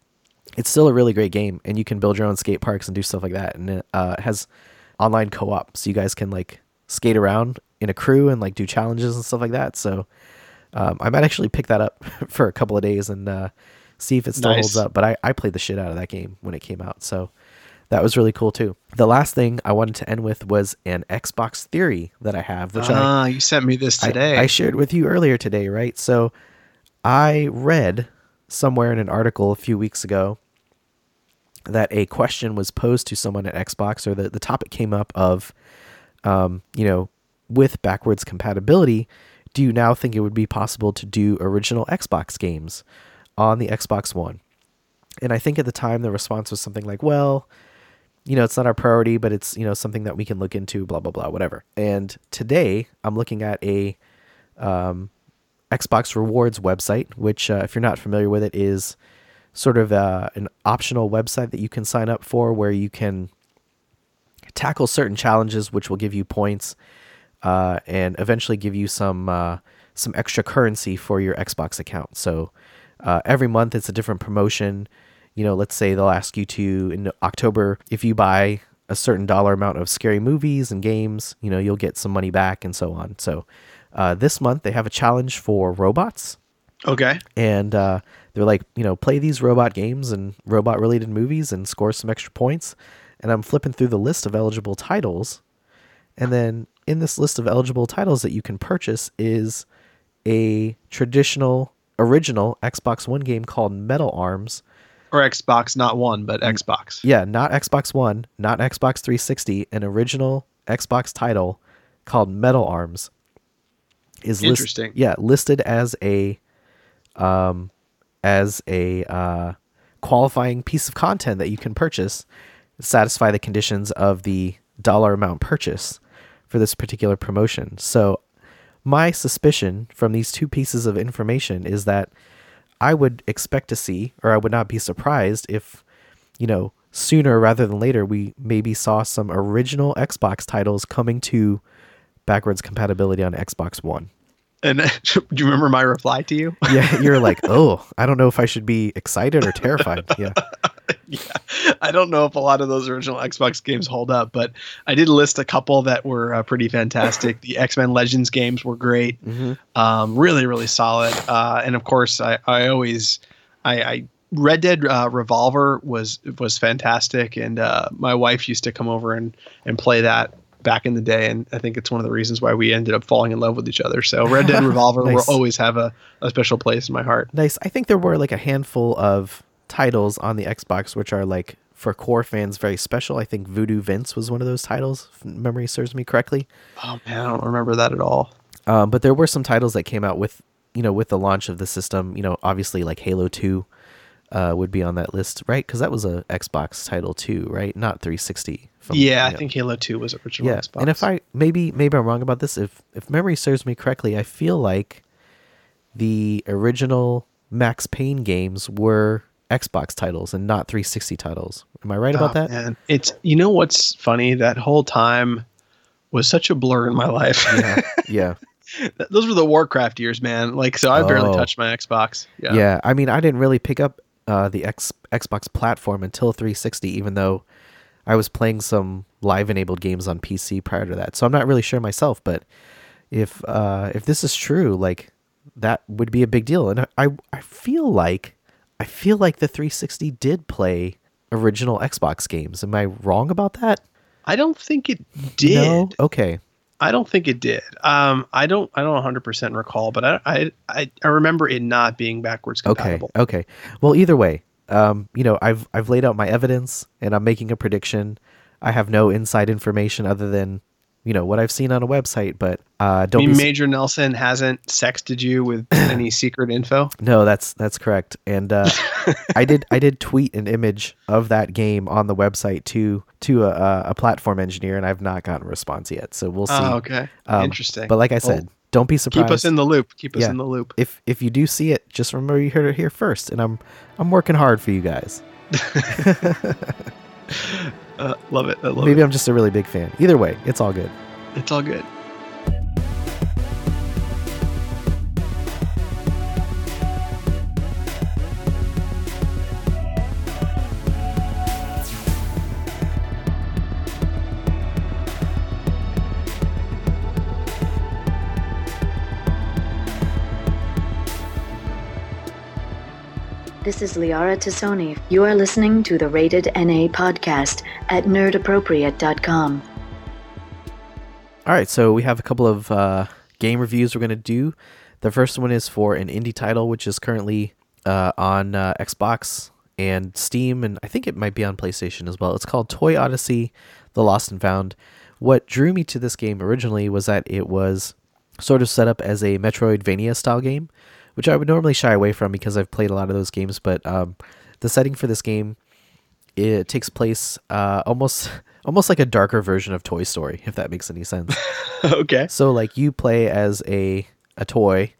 it's still a really great game, and you can build your own skate parks and do stuff like that. And it has online co-op, so you guys can like skate around in a crew and like do challenges and stuff like that. So I might actually pick that up for a couple of days and see if it still holds up. But I played the shit out of that game when it came out, so that was really cool too. The last thing I wanted to end with was an Xbox theory that I have, which you sent me this today. I shared with you earlier today, right? So I read somewhere in an article a few weeks ago that a question was posed to someone at Xbox, or the topic came up of, with backwards compatibility, do you now think it would be possible to do original Xbox games on the Xbox One? And I think at the time the response was something like, well, it's not our priority, but it's, something that we can look into, blah, blah, blah, whatever. And today I'm looking at a Xbox Rewards website, which if you're not familiar with it, is sort of an optional website that you can sign up for, where you can tackle certain challenges, which will give you points and eventually give you some extra currency for your Xbox account. So every month it's a different promotion. Let's say they'll ask you to, in October, if you buy a certain dollar amount of scary movies and games, you'll get some money back and so on. So this month they have a challenge for robots. Okay. And they're like, play these robot games and robot related movies and score some extra points. And I'm flipping through the list of eligible titles. And then in this list of eligible titles that you can purchase is a traditional original Xbox One game called Metal Arms. Or Xbox, not One, but Xbox. Yeah, not Xbox One, not Xbox 360. An original Xbox title called Metal Arms is interesting. Listed as a qualifying piece of content that you can purchase to satisfy the conditions of the dollar amount purchase for this particular promotion. So my suspicion from these two pieces of information is that I would expect to see, or I would not be surprised if, sooner rather than later, we maybe saw some original Xbox titles coming to backwards compatibility on Xbox One. And do you remember my reply to you? Yeah, you're like, oh, I don't know if I should be excited or terrified. Yeah. Yeah, I don't know if a lot of those original Xbox games hold up, but I did list a couple that were pretty fantastic. The X-Men Legends games were great, really, really solid. And of course, I Red Dead Revolver was fantastic, and my wife used to come over and play that back in the day, and I think it's one of the reasons why we ended up falling in love with each other. So Red Dead Revolver Nice. will always have a special place in my heart. Nice. I think there were like a handful of titles on the Xbox which are like, for core fans, very special. I think Voodoo Vince was one of those titles, if memory serves me correctly. Oh man, I don't remember that at all. But there were some titles that came out with the launch of the system. Obviously like Halo 2 would be on that list, right? Because that was a Xbox title too, right? Not 360. I think Halo 2 was original Xbox. And if maybe I'm wrong about this, if memory serves me correctly, I feel like the original Max Payne games were Xbox titles and not 360 titles. Am I right about that? Man. It's, what's funny? That whole time was such a blur in my life. Yeah. Those were the Warcraft years, man. So I barely touched my Xbox. Yeah. I mean, I didn't really pick up the Xbox platform until 360, even though I was playing some live-enabled games on PC prior to that. So I'm not really sure myself, but if this is true, like, that would be a big deal. And I feel like the 360 did play original Xbox games. Am I wrong about that? I don't think it did. No? Okay. I don't think it did. I don't 100% recall, but I remember it not being backwards compatible. Okay. Well, either way, I've laid out my evidence and I'm making a prediction. I have no inside information other than what I've seen on a website, but don't be Major Nelson hasn't sexted you with any secret info? No, that's correct. And I did tweet an image of that game on the website to a platform engineer, and I've not gotten a response yet. So we'll see. Oh, okay. Interesting. But like I said, don't be surprised. Keep us in the loop. Keep us in the loop. If you do see it, just remember you heard it here first, and I'm working hard for you guys. Love it. Maybe I'm just a really big fan. Either way, it's all good. It's all good. This is Liara Tassoni. You are listening to the Rated NA podcast at nerdappropriate.com. All right, so we have a couple of game reviews we're going to do. The first one is for an indie title, which is currently on Xbox and Steam, and I think it might be on PlayStation as well. It's called Toy Odyssey: The Lost and Found. What drew me to this game originally was that it was sort of set up as a Metroidvania style game, which I would normally shy away from because I've played a lot of those games, but the setting for this game, it takes place almost like a darker version of Toy Story, if that makes any sense. Okay. So like you play as a toy,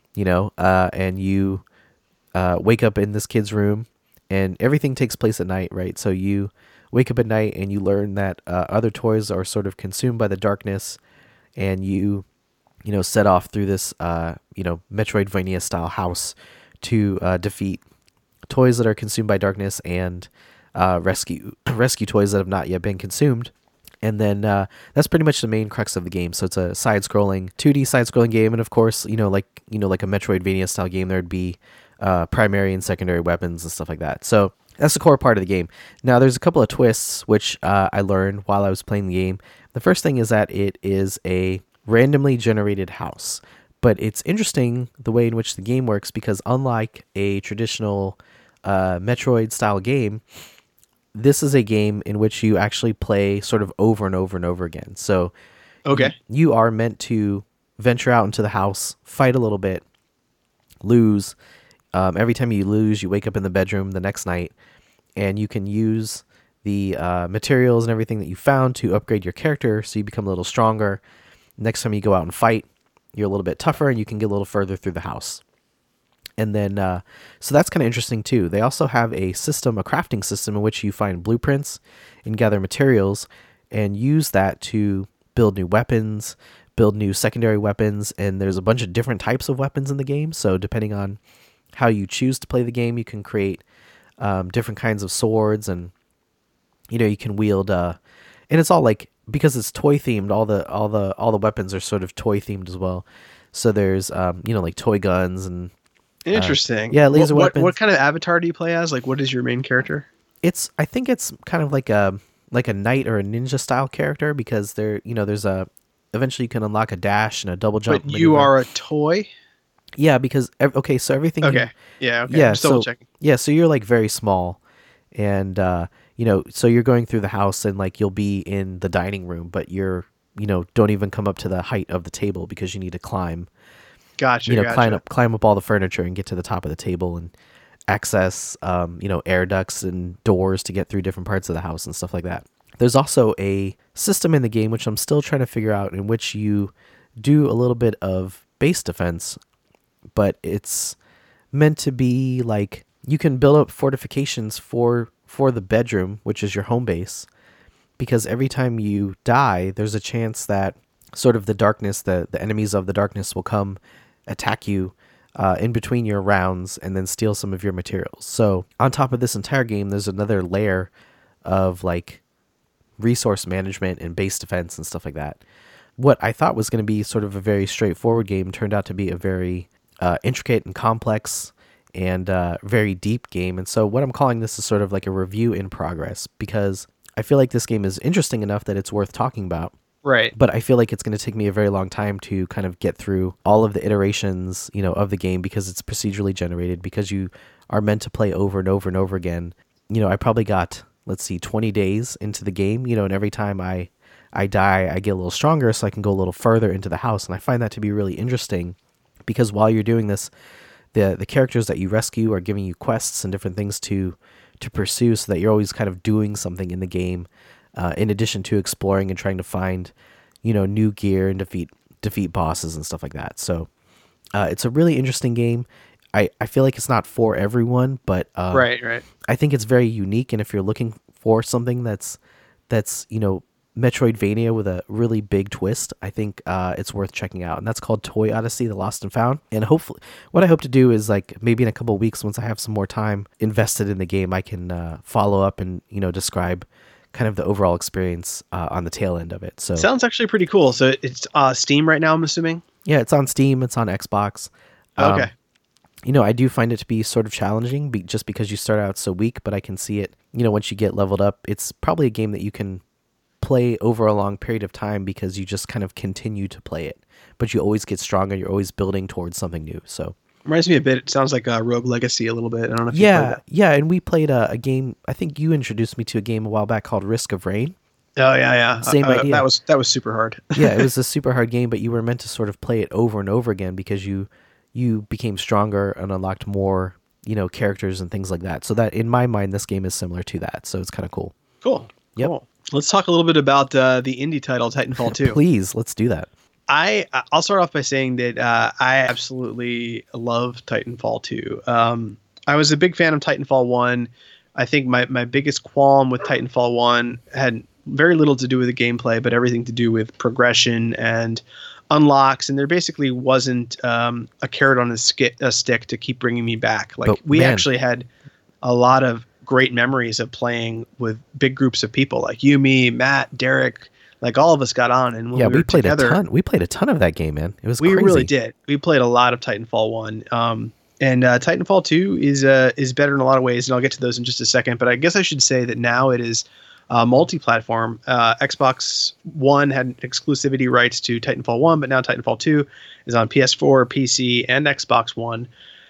and you wake up in this kid's room, and everything takes place at night, right? So you wake up at night and you learn that other toys are sort of consumed by the darkness, and you set off through this Metroidvania style house to defeat toys that are consumed by darkness and rescue toys that have not yet been consumed. And then that's pretty much the main crux of the game. So it's a 2D side-scrolling game, and of course, like a Metroidvania style game, there'd be primary and secondary weapons and stuff like that. So that's the core part of the game. Now, there's a couple of twists which I learned while I was playing the game. The first thing is that it is a randomly generated house, but it's interesting the way in which the game works, because unlike a traditional Metroid style game, this is a game in which you actually play sort of over and over and over again. So okay, you are meant to venture out into the house, fight a little bit, lose. Every time you lose, you wake up in the bedroom the next night, and you can use the materials and everything that you found to upgrade your character so you become a little stronger. Next time you go out and fight, you're a little bit tougher and you can get a little further through the house. And then, so that's kind of interesting too. They also have a crafting system in which you find blueprints and gather materials and use that to build new weapons, build new secondary weapons, and there's a bunch of different types of weapons in the game. So depending on how you choose to play the game, you can create different kinds of swords, and you can wield. And it's all like, because it's toy themed, all the weapons are sort of toy themed as well. So there's like toy guns and. Interesting. Laser weapons. What kind of avatar do you play as? Like, what is your main character? I think it's kind of like a knight or a ninja style character, because eventually you can unlock a dash and a double jump. But you are a toy? Yeah, because so everything. Okay. I'm still checking. Yeah, so you're like very small, and so you're going through the house, and like you'll be in the dining room, but you're don't even come up to the height of the table because you need to climb. Gotcha. Climb up all the furniture and get to the top of the table and access, air ducts and doors to get through different parts of the house and stuff like that. There's also a system in the game, which I'm still trying to figure out, in which you do a little bit of base defense, but it's meant to be like you can build up fortifications for the bedroom, which is your home base, because every time you die, there's a chance that sort of the darkness, the enemies of the darkness will come attack you in between your rounds and then steal some of your materials. So on top of this entire game, there's another layer of like resource management and base defense and stuff like that. What I thought was going to be sort of a very straightforward game turned out to be a very intricate and complex and very deep game. And so what I'm calling this is sort of like a review in progress, because I feel like this game is interesting enough that it's worth talking about. Right. But I feel like it's going to take me a very long time to kind of get through all of the iterations, of the game, because it's procedurally generated, because you are meant to play over and over and over again. I probably got, 20 days into the game, and every time I die, I get a little stronger so I can go a little further into the house. And I find that to be really interesting, because while you're doing this, the characters that you rescue are giving you quests and different things to pursue, so that you're always kind of doing something in the game. In addition to exploring and trying to find, new gear and defeat bosses and stuff like that. So it's a really interesting game. I feel like it's not for everyone, but right. I think it's very unique. And if you're looking for something that's Metroidvania with a really big twist, I think it's worth checking out. And that's called Toy Odyssey: The Lost and Found. And hopefully, what I hope to do is, like, maybe in a couple of weeks, once I have some more time invested in the game, I can follow up and describe kind of the overall experience on the tail end of it. So sounds actually pretty cool. So it's Steam right now, I'm assuming. Yeah, it's on Steam. It's on Xbox. Okay. I do find it to be sort of challenging just because you start out so weak, but I can see it, once you get leveled up, it's probably a game that you can play over a long period of time because you just kind of continue to play it, but you always get stronger. You're always building towards something new. So reminds me a bit. It sounds like Rogue Legacy a little bit. I don't know if you played that. Yeah. And we played a game. I think you introduced me to a game a while back called Risk of Rain. Oh yeah. Same idea. That was super hard. Yeah, it was a super hard game, but you were meant to sort of play it over and over again because you became stronger and unlocked more, characters and things like that. So that, in my mind, this game is similar to that. So it's kind of cool. Cool. Yep. Cool. Let's talk a little bit about the indie title Titanfall 2. Please, let's do that. I'll start off by saying that I absolutely love Titanfall 2. I was a big fan of Titanfall 1. I think my biggest qualm with Titanfall 1 had very little to do with the gameplay, but everything to do with progression and unlocks. And there basically wasn't a carrot on a stick to keep bringing me back. We actually had a lot of great memories of playing with big groups of people like you, me, Matt, Derek. Like all of us got on, and when we played together, a ton. We played a ton of that game, man. It was crazy. We really did. We played a lot of Titanfall 1. And Titanfall 2 is better in a lot of ways, and I'll get to those in just a second. But I guess I should say that now it is multi-platform. Xbox One had exclusivity rights to Titanfall 1, but now Titanfall 2 is on PS4, PC, and Xbox One.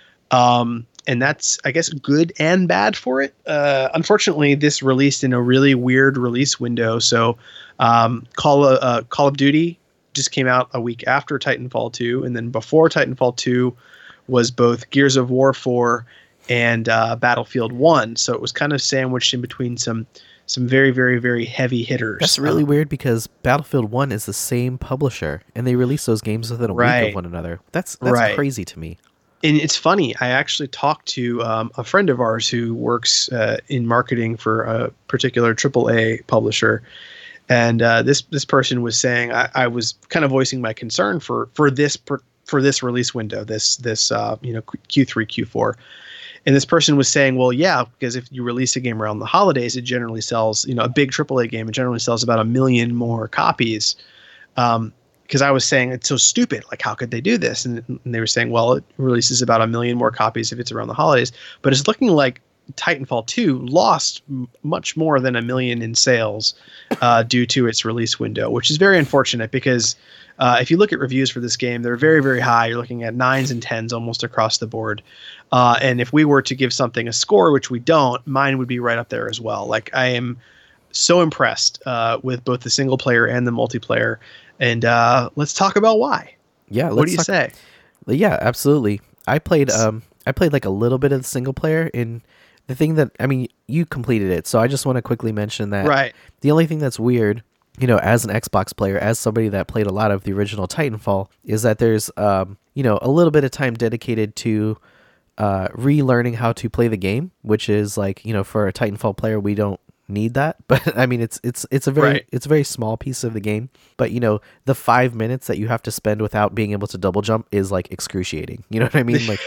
And that's, I guess, good and bad for it. Unfortunately, this released in a really weird release window. So Call of Duty just came out a week after Titanfall 2, and then before Titanfall 2 was both Gears of War 4 and Battlefield 1. So it was kind of sandwiched in between some very, very, very heavy hitters. That's really weird because Battlefield 1 is the same publisher, and they release those games within a week of one another. That's crazy to me. And it's funny. I actually talked to a friend of ours who works in marketing for a particular AAA publisher, and this person was saying I was kind of voicing my concern for this release window, this Q3 Q4, and this person was saying, well, yeah, because if you release a game around the holidays, it generally sells, a big AAA game, it generally sells about 1 million more copies. Because I was saying it's so stupid. Like, how could they do this? And they were saying, well, it releases about 1 million more copies if it's around the holidays. But it's looking like Titanfall 2 lost much more than 1 million in sales due to its release window, which is very unfortunate because if you look at reviews for this game, they're very, very high. You're looking at 9s and 10s almost across the board. And if we were to give something a score, which we don't, mine would be right up there as well. Like, I am so impressed with both the single player and the multiplayer. And let's talk about why. Yeah, what do you say? Yeah, absolutely. I played like a little bit of the single player. In the thing that, I mean, you completed it, so I just want to quickly mention that. Right. The only thing that's weird, as an Xbox player, as somebody that played a lot of the original Titanfall, is that there's a little bit of time dedicated to relearning how to play the game, which is like, for a Titanfall player, we don't need that, but I mean it's a very small piece of the game, but the 5 minutes that you have to spend without being able to double jump is like excruciating. You know what I mean? Like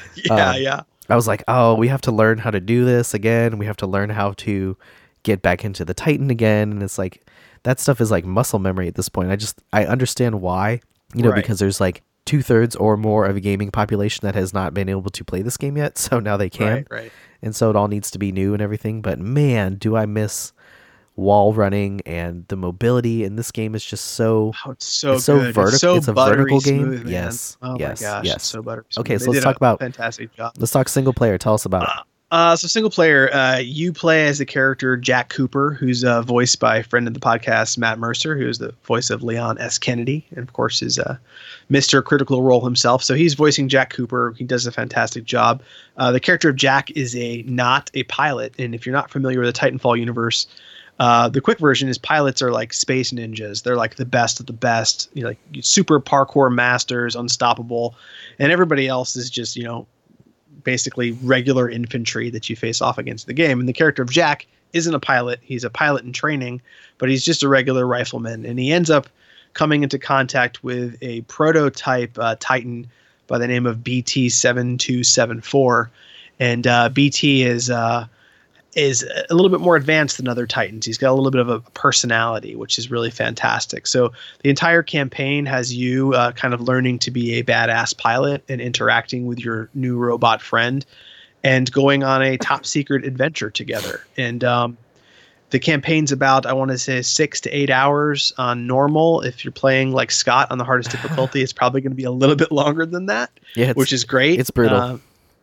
yeah. I was like, oh, we have to learn how to do this again. We have to learn how to get back into the Titan again, and it's like that stuff is like muscle memory at this point. I understand why, because there's like 2/3 or more of a gaming population that has not been able to play this game yet, so now they can. Right. And so it all needs to be new and everything. But man, do I miss wall running, and the mobility in this game is just so vertical. It's a vertical game. Smooth, man. Yes. Oh yes. my gosh. Yes. It's so buttery smooth. Okay, so let's talk about fantastic job. Let's talk single player. Tell us about it. So single player, you play as the character Jack Cooper, who's voiced by a friend of the podcast, Matt Mercer, who is the voice of Leon S. Kennedy, and of course is Mr. Critical Role himself. So he's voicing Jack Cooper. He does a fantastic job. The character of Jack is not a pilot, and if you're not familiar with the Titanfall universe, the quick version is pilots are like space ninjas. They're like the best of the best, like super parkour masters, unstoppable, and everybody else is just basically regular infantry that you face off against the game. And the character of Jack isn't a pilot. He's a pilot in training, but he's just a regular rifleman. And he ends up coming into contact with a prototype Titan by the name of BT-7274. And BT is is a little bit more advanced than other Titans. He's got a little bit of a personality, which is really fantastic. So the entire campaign has you kind of learning to be a badass pilot and interacting with your new robot friend and going on a top secret adventure together. And the campaign's about, I want to say, 6 to 8 hours on normal. If you're playing like Scott on the hardest difficulty, it's probably going to be a little bit longer than that, which is great. It's brutal.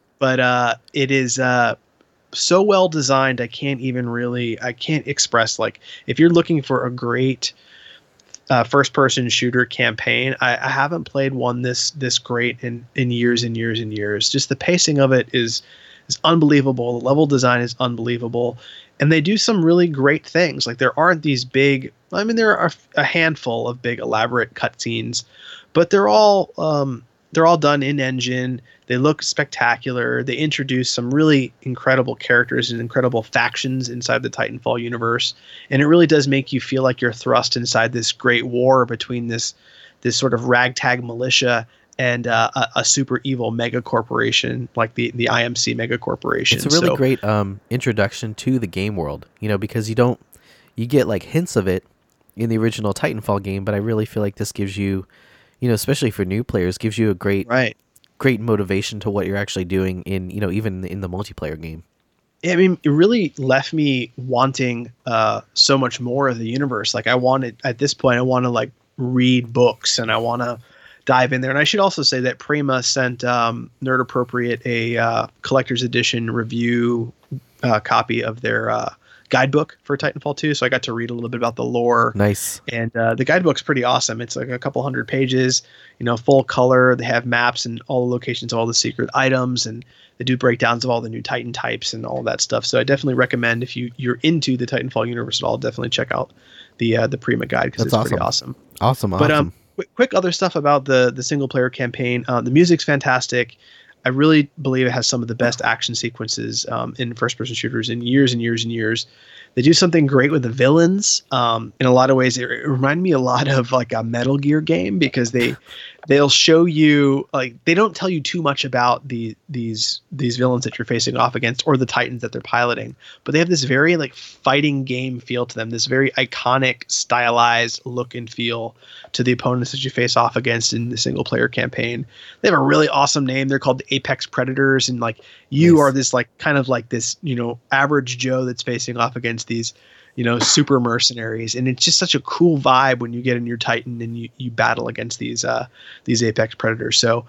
But it is so well designed. I can't express, like, if you're looking for a great first person shooter campaign, I haven't played one this great in years and years and years. Just the pacing of it is unbelievable. The level design is unbelievable. And they do some really great things. Like, there aren't these big, I mean, there are a handful of big elaborate cutscenes, but they're all done in engine. They look spectacular. They introduce some really incredible characters and incredible factions inside the Titanfall universe. And it really does make you feel like you're thrust inside this great war between this sort of ragtag militia and a super evil mega corporation like the IMC mega corporation. It's a really great introduction to the game world, because you get like hints of it in the original Titanfall game, but I really feel like this gives you, especially for new players, gives you a great motivation to what you're actually doing in, even in the multiplayer game. I mean, it really left me wanting so much more of the universe. Like, at this point, I want to like read books and I want to dive in there. And I should also say that Prima sent Nerd Appropriate a collector's edition review copy of their guidebook for Titanfall 2. So I got to read a little bit about the lore. Nice. And the guidebook's pretty awesome. It's like a couple hundred pages, full color. They have maps and all the locations of all the secret items, and they do breakdowns of all the new Titan types and all that stuff. So I definitely recommend, if you're into the Titanfall universe at all, definitely check out the Prima guide, because it's awesome. pretty awesome. Awesome. But quick other stuff about the single player campaign. The music's fantastic. I really believe it has some of the best action sequences in first person shooters in years and years and years. They do something great with the villains. In a lot of ways, it reminded me a lot of like a Metal Gear game, because they'll show you, like, they don't tell you too much about these villains that you're facing off against or the Titans that they're piloting, but they have this very like fighting game feel to them, this very iconic stylized look and feel to the opponents that you face off against in the single player campaign. They have a really awesome name. They're called the Apex Predators, and like you are this like kind of like this average Joe that's facing off against these super mercenaries, and it's just such a cool vibe when you get in your Titan and you battle against these Apex Predators. So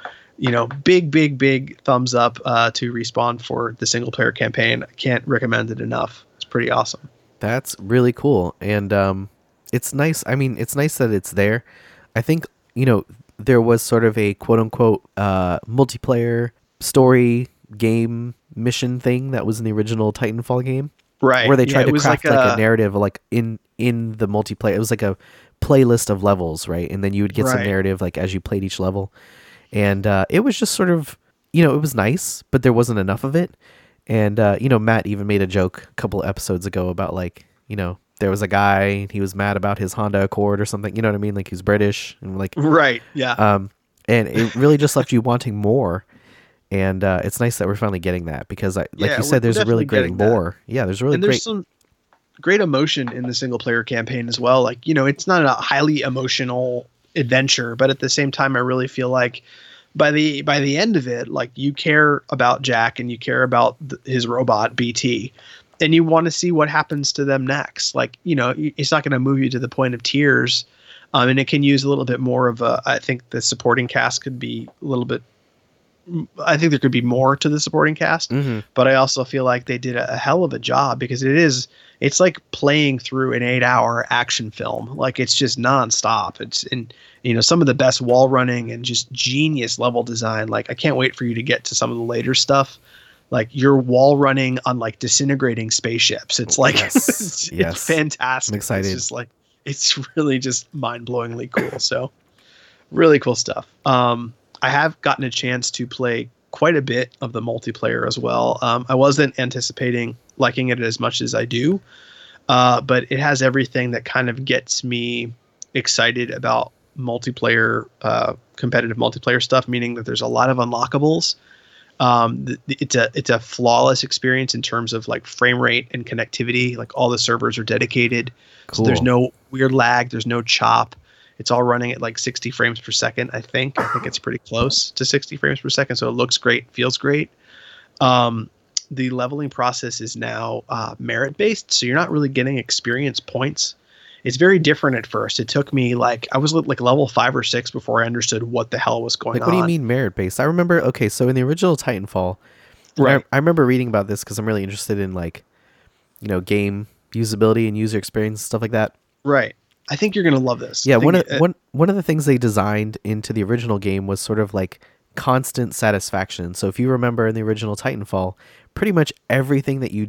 big thumbs up to Respawn for the single player campaign. I can't recommend it enough. It's pretty awesome. That's really cool. And it's nice. I mean, it's nice that it's there. I think there was sort of a quote unquote multiplayer story game mission thing that was in the original Titanfall game. Right. Where they tried to craft like a narrative like in the multiplayer. It was like a playlist of levels, right? And then you would get some narrative like as you played each level. And it was just sort of, it was nice, but there wasn't enough of it. And Matt even made a joke a couple of episodes ago about like, there was a guy, he was mad about his Honda Accord or something, you know what I mean? Like he's British and like right, yeah. And it really just left you wanting more. And it's nice that we're finally getting that, because, like you said, there's a really great lore. Yeah, there's some great emotion in the single player campaign as well. Like, it's not a highly emotional adventure, but at the same time, I really feel like by the end of it, like you care about Jack and you care about his robot BT, and you want to see what happens to them next. Like, it's not going to move you to the point of tears, and it can use a little bit more of I think the supporting cast could be a little bit. I think there could be more to the supporting cast, but I also feel like they did a hell of a job, because it's like playing through an 8-hour action film. Like, it's just nonstop. It's some of the best wall running and just genius level design. Like, I can't wait for you to get to some of the later stuff. Like, you're wall running on like disintegrating spaceships. It's like, it's fantastic. I'm excited. It's just like, it's really just mind-blowingly cool. So really cool stuff. I have gotten a chance to play quite a bit of the multiplayer as well. I wasn't anticipating liking it as much as I do, but it has everything that kind of gets me excited about multiplayer, competitive multiplayer stuff, meaning that there's a lot of unlockables. It's a flawless experience in terms of like frame rate and connectivity. Like all the servers are dedicated, so there's Cool. no weird lag. There's no chop. It's all running at like 60 frames per second. I think it's pretty close to 60 frames per second. So it looks great, feels great. The leveling process is now merit based, so you're not really getting experience points. It's very different at first. It took me I was like level 5 or 6 before I understood what the hell was going Like, on. what do you mean merit based? I remember. Okay, so in the original Titanfall, Right. I remember reading about this because I'm really interested in game usability and user experience and stuff like that. Right. I think you're gonna love this. Yeah, I think, one of the things they designed into the original game was sort of like constant satisfaction. So if you remember in the original Titanfall, pretty much everything that you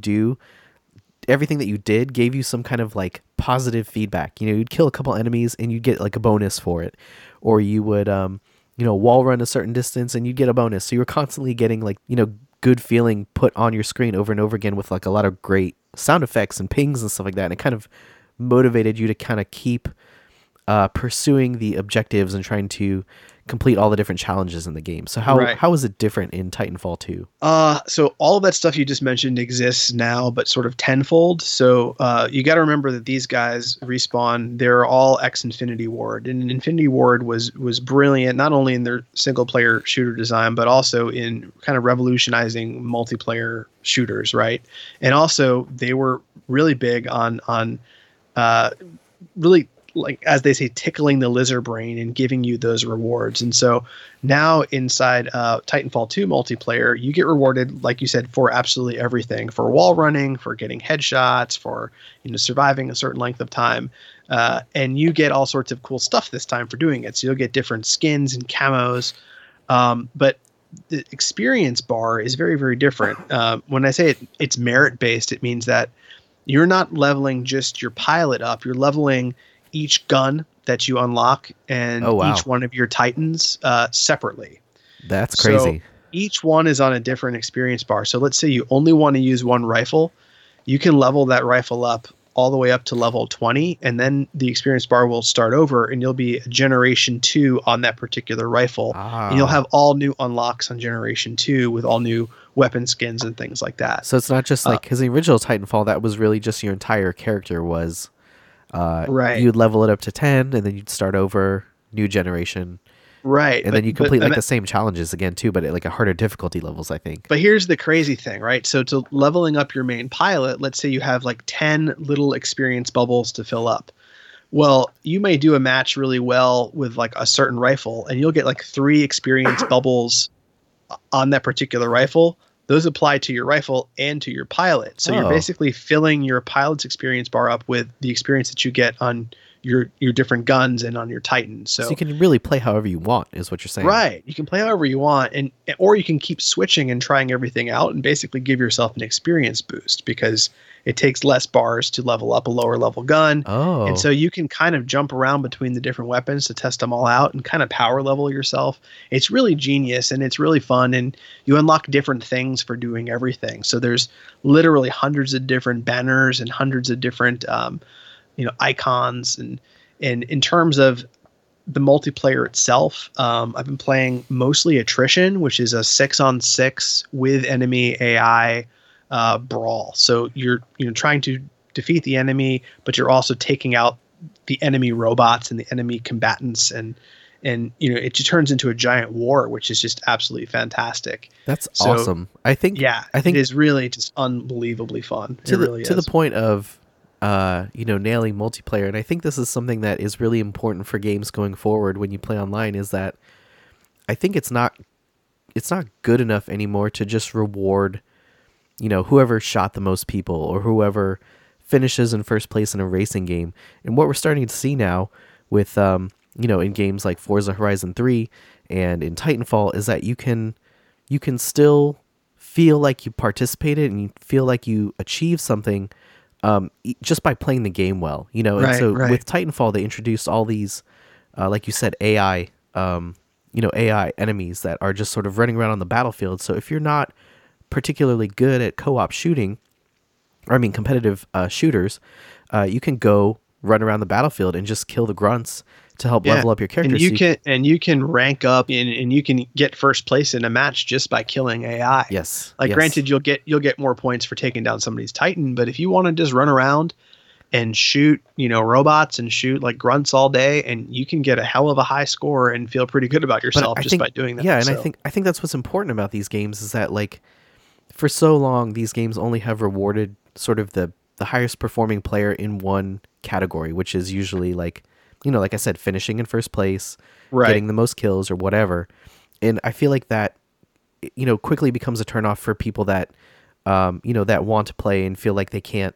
did gave you some kind of like positive feedback. You'd kill a couple enemies and you'd get like a bonus for it, or you would wall run a certain distance and you'd get a bonus. So you were constantly getting good feeling put on your screen over and over again with like a lot of great sound effects and pings and stuff like that. And it kind of motivated you to kind of keep pursuing the objectives and trying to complete all the different challenges in the game. So how is it different in Titanfall 2? So all of that stuff you just mentioned exists now, but sort of tenfold. So you got to remember that these guys, Respawn, they're all ex-Infinity Ward, and Infinity Ward was brilliant not only in their single player shooter design, but also in kind of revolutionizing multiplayer shooters, right? And also they were really big on really, like as they say, tickling the lizard brain and giving you those rewards. And so now inside Titanfall 2 multiplayer, you get rewarded, like you said, for absolutely everything: for wall running, for getting headshots, for surviving a certain length of time, and you get all sorts of cool stuff this time for doing it. So you'll get different skins and camos, but the experience bar is very, very different. When I say it's merit based, it means that you're not leveling just your pilot up; you're leveling each gun that you unlock and each one of your Titans separately. That's crazy. So each one is on a different experience bar. So let's say you only want to use one rifle. You can level that rifle up all the way up to level 20, and then the experience bar will start over, and you'll be generation 2 on that particular rifle. And you'll have all new unlocks on generation 2 with all new weapon skins and things like that. So it's not just like, because the original Titanfall, that was really just your entire character was... right. You'd level it up to 10, and then you'd start over, new generation. Right. And then you complete the same challenges again, too, but at like a harder difficulty levels, I think. But here's the crazy thing, right? So to leveling up your main pilot, let's say you have like 10 little experience bubbles to fill up. Well, you may do a match really well with like a certain rifle, and you'll get like 3 experience bubbles on that particular rifle. Those apply to your rifle and to your pilot. So you're basically filling your pilot's experience bar up with the experience that you get on your different guns and on your Titans. So you can really play however you want, is what you're saying. Right. You can play however you want, or you can keep switching and trying everything out and basically give yourself an experience boost, because it takes less bars to level up a lower level gun. Oh. And so you can kind of jump around between the different weapons to test them all out and kind of power level yourself. It's really genius, and it's really fun, and you unlock different things for doing everything. So there's literally hundreds of different banners and hundreds of different icons, and in terms of the multiplayer itself, I've been playing mostly attrition, which is a 6-on-6 with enemy AI brawl. So you're trying to defeat the enemy, but you're also taking out the enemy robots and the enemy combatants, and it just turns into a giant war, which is just absolutely fantastic. That's awesome. I think it is really just unbelievably fun. To the point of nailing multiplayer. And I think this is something that is really important for games going forward when you play online, is that I think it's not good enough anymore to just reward, whoever shot the most people or whoever finishes in first place in a racing game. And what we're starting to see now with, in games like Forza Horizon 3 and in Titanfall is that you can still feel like you participated and you feel like you achieved something just by playing the game well, and so with Titanfall, they introduced all these, like you said, AI, AI enemies that are just sort of running around on the battlefield. So if you're not particularly good at co-op shooting, competitive shooters, you can go run around the battlefield and just kill the grunts to help level up your character. And you can rank up and you can get first place in a match just by killing AI. Yes. Granted, you'll get more points for taking down somebody's Titan, but if you want to just run around and shoot, robots and shoot like grunts all day, and you can get a hell of a high score and feel pretty good about yourself by doing that. Yeah, and I think that's what's important about these games is that like for so long these games only have rewarded sort of the highest performing player in one category, which is usually like, like I said, finishing in first place, getting the most kills or whatever. And I feel like that, quickly becomes a turnoff for people that, that want to play and feel like they can't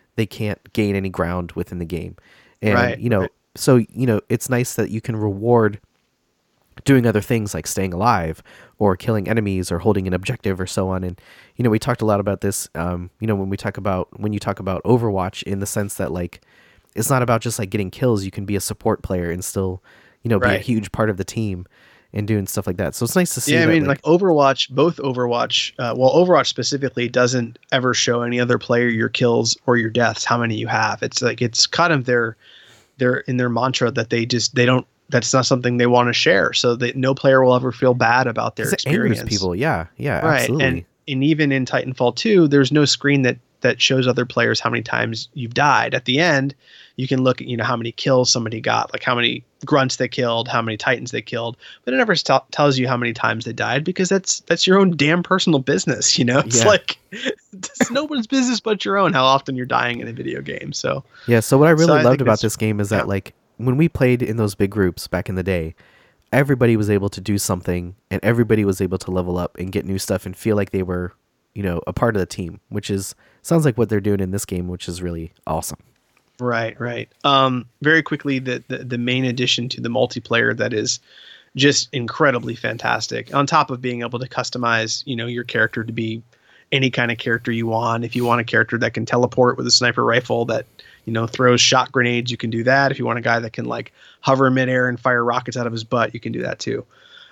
gain any ground within the game. And, so, it's nice that you can reward doing other things like staying alive or killing enemies or holding an objective or so on. And, we talked a lot about this, when you talk about Overwatch, in the sense that like, it's not about just like getting kills. You can be a support player and still, be a huge part of the team and doing stuff like that. So it's nice to see. Yeah, that, like Overwatch, both Overwatch, Overwatch specifically doesn't ever show any other player your kills or your deaths, how many you have. It's like, it's kind of their in their mantra that they don't, that's not something they want to share, so that no player will ever feel bad about their experience. It angers people. Yeah, right. Absolutely. And even in Titanfall 2, there's no screen that shows other players how many times you've died. At the end, you can look at how many kills somebody got, like how many grunts they killed, how many Titans they killed, but it never tells you how many times they died, because that's your own damn personal business. It's like it's nobody's business but your own how often you're dying in a video game. So so what I really loved about this game is that like when we played in those big groups back in the day, everybody was able to do something and everybody was able to level up and get new stuff and feel like they were, a part of the team, which sounds like what they're doing in this game, which is really awesome. Right. Very quickly, the main addition to the multiplayer that is just incredibly fantastic, on top of being able to customize, your character to be any kind of character you want. If you want a character that can teleport with a sniper rifle that, throws shot grenades, you can do that. If you want a guy that can like hover in midair and fire rockets out of his butt, you can do that too.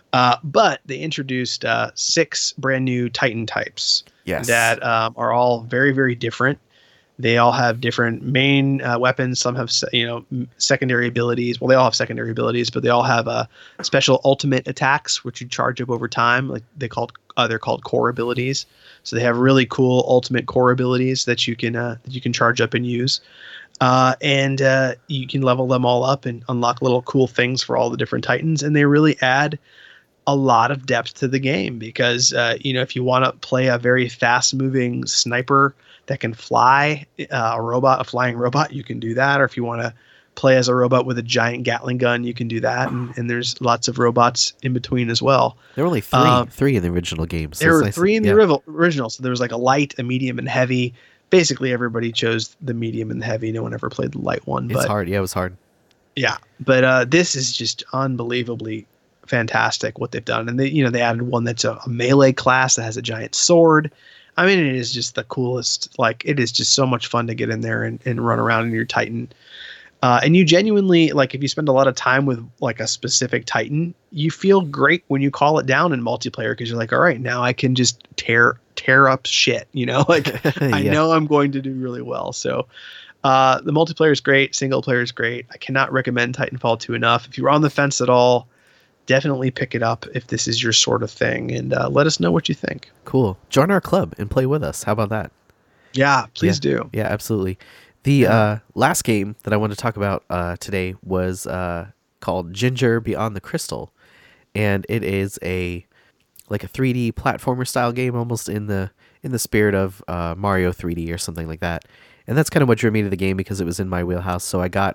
But they introduced 6 brand new Titan types that are all very, very different. They all have different main weapons. Some have, secondary abilities. Well, they all have secondary abilities, but they all have special ultimate attacks, which you charge up over time. Like they're called core abilities. So they have really cool ultimate core abilities that you can charge up and use. And you can level them all up and unlock little cool things for all the different Titans. And they really add a lot of depth to the game, because, if you want to play a very fast moving sniper that can fly, a flying robot, you can do that. Or if you want to play as a robot with a giant Gatling gun, you can do that. And there's lots of robots in between as well. There were only three in the original games. So there were 3 in the original. So there was like a light, a medium, and heavy. Basically, everybody chose the medium and the heavy. No one ever played the light one. It's hard. Yeah, it was hard. Yeah, but this is just unbelievably fantastic what they've done. And they added one that's a melee class that has a giant sword. I mean, it is just the coolest. Like, it is just so much fun to get in there and run around in your Titan. And you genuinely, like, if you spend a lot of time with like a specific Titan, you feel great when you call it down in multiplayer, because you're like, all right, now I can just tear up shit, like I know I'm going to do really well. So the multiplayer is great. Single player is great. I cannot recommend Titanfall 2 enough. If you're on the fence at all, definitely pick it up if this is your sort of thing, and let us know what you think. Cool. Join our club and play with us. How about that? Yeah, please do. Yeah, absolutely. The last game that I want to talk about today was called Ginger Beyond the Crystal, and it is a 3D platformer style game, almost in the spirit of Mario 3D or something like that. And that's kind of what drew me to the game, because it was in my wheelhouse. So I got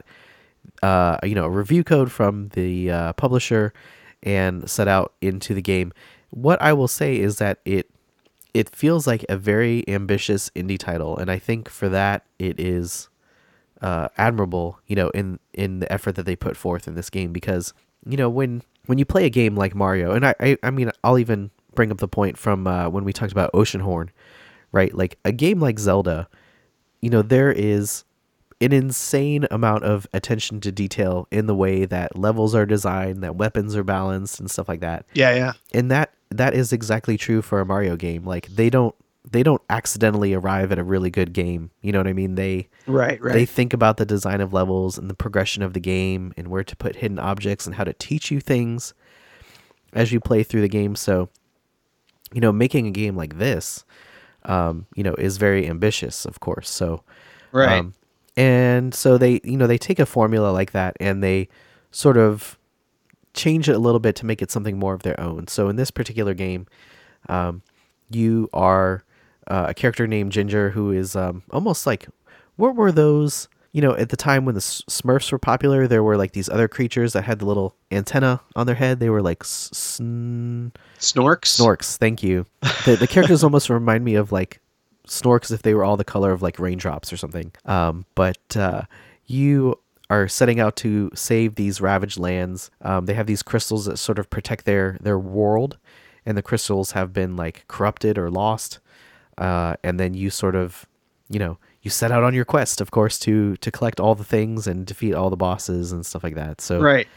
a review code from the publisher and set out into the game. What I will say is that it feels like a very ambitious indie title, and I think for that it is admirable, in the effort that they put forth in this game. Because when you play a game like Mario, and I mean, I'll even bring up the point from when we talked about Oceanhorn, right? Like a game like Zelda, there is an insane amount of attention to detail in the way that levels are designed, that weapons are balanced and stuff like that. Yeah. And that is exactly true for a Mario game. Like they don't they don't accidentally arrive at a really good game. You know what I mean? They Right. they think about the design of levels and the progression of the game and where to put hidden objects and how to teach you things as you play through the game. So, making a game like this, is very ambitious, of course. So, Right. and so they take a formula like that and they sort of change it a little bit to make it something more of their own. So in this particular game, you are a character named Ginger who is almost like, what were those? At the time when the Smurfs were popular, there were like these other creatures that had the little antenna on their head. They were like Snorks. Snorks. Thank you. The characters almost remind me of like Snorks if they were all the color of like raindrops or something. But you are setting out to save these ravaged lands. They have these crystals that sort of protect their world, and the crystals have been like corrupted or lost. And then you sort of, you set out on your quest, of course, to collect all the things and defeat all the bosses and stuff like that. So Right.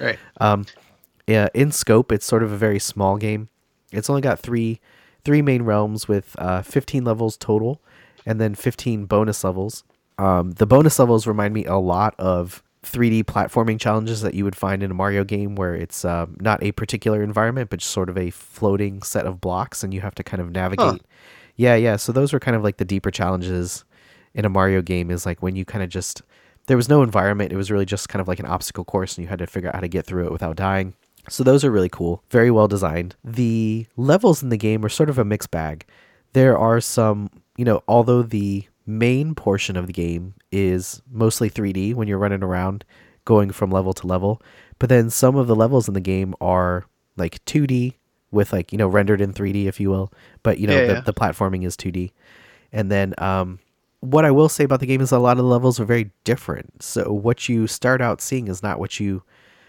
yeah, in scope, it's sort of a very small game. It's only got three main realms with 15 levels total, and then 15 bonus levels. The bonus levels remind me a lot of 3D platforming challenges that you would find in a Mario game, where it's not a particular environment, but just sort of a floating set of blocks, and you have to kind of navigate. Yeah. So those were kind of like the deeper challenges in a Mario game, is like when you kind of there was no environment. It was really just kind of like an obstacle course, and you had to figure out how to get through it without dying. So those are really cool. Very well designed. The levels in the game are sort of a mixed bag. There are some, although the main portion of the game is mostly 3D when you're running around going from level to level, but then some of the levels in the game are like 2D with like, rendered in 3D, if you will. But, the platforming is 2D. And then what I will say about the game is a lot of the levels are very different. So what you start out seeing is not what you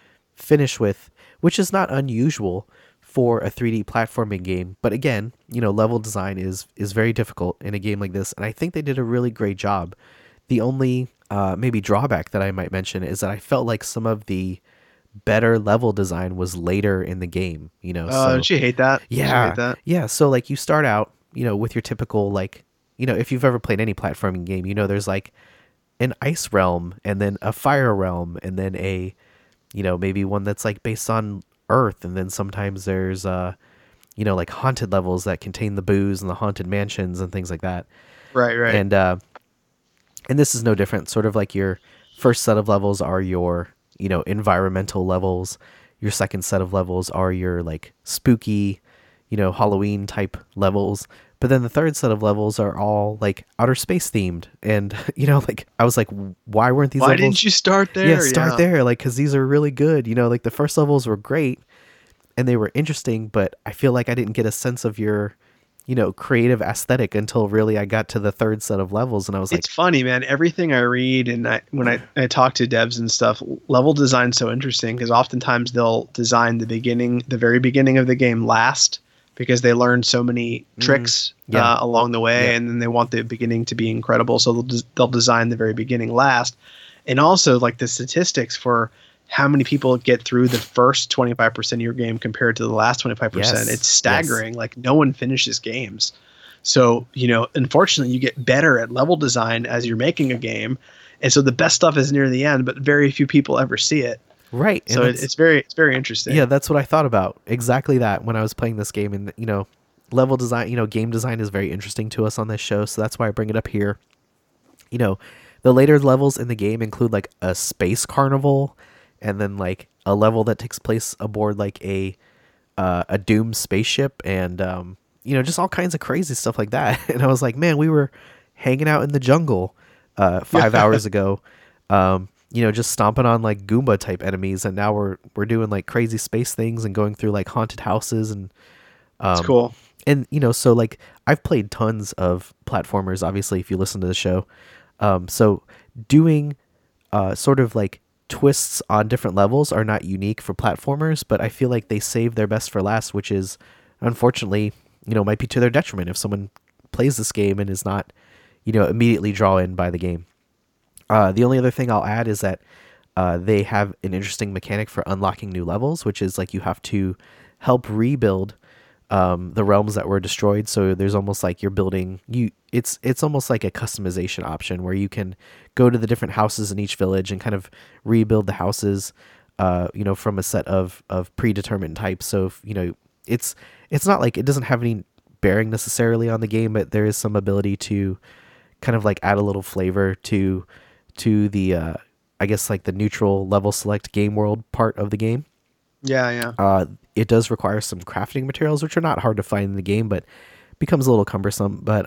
finish with, which is not unusual for a 3D platforming game. But again, level design is very difficult in a game like this, and I think they did a really great job. The only maybe drawback that I might mention is that I felt like some of the better level design was later in the game. Don't you hate that? Yeah, Don't you hate that? yeah. So like you start out, with your typical like, if you've ever played any platforming game, there's like an ice realm and then a fire realm and then a maybe one that's like based on Earth, and then sometimes there's like haunted levels that contain the booze and the haunted mansions and things like that. Right. And this is no different. Sort of like your first set of levels are your environmental levels. Your second set of levels are your like spooky, Halloween type levels. But then the third set of levels are all like outer space themed. And, like I was like, why weren't these Why levels? didn't you start there? Yeah, start there. Like, cause these are really good. Like the first levels were great and they were interesting, but I feel like I didn't get a sense of your, creative aesthetic until really I got to the third set of levels. And I was like, it's funny, man. Everything I read and when I talk to devs and stuff, level design's so interesting because oftentimes they'll design the very beginning of the game last, because they learned so many tricks along the way, and then they want the beginning to be incredible, so they'll design the very beginning last. And also like the statistics for how many people get through the first 25% of your game compared to the last 25%, it's staggering. Like no one finishes games. So, unfortunately you get better at level design as you're making a game. And so the best stuff is near the end, but very few people ever see it. Right. So it's very interesting. Yeah, that's what I thought about. Exactly that when I was playing this game. And, level design, game design is very interesting to us on this show. So that's why I bring it up here. The later levels in the game include like a space carnival and then like a level that takes place aboard like a doomed spaceship and, just all kinds of crazy stuff like that. And I was like, man, we were hanging out in the jungle 5 hours ago. Just stomping on like Goomba type enemies, and now we're doing like crazy space things and going through like haunted houses and it's cool. And so like I've played tons of platformers, obviously, if you listen to the show. So doing sort of like twists on different levels are not unique for platformers, but I feel like they save their best for last, which is unfortunately, might be to their detriment if someone plays this game and is not, immediately drawn in by the game. The only other thing I'll add is that they have an interesting mechanic for unlocking new levels, which is like you have to help rebuild the realms that were destroyed. So there's almost like you're building it's almost like a customization option where you can go to the different houses in each village and kind of rebuild the houses, from a set of predetermined types. So it's not like it doesn't have any bearing necessarily on the game, but there is some ability to kind of like add a little flavor to the I guess like the neutral level select game world part of the game. Yeah. It does require some crafting materials, which are not hard to find in the game, but becomes a little cumbersome. But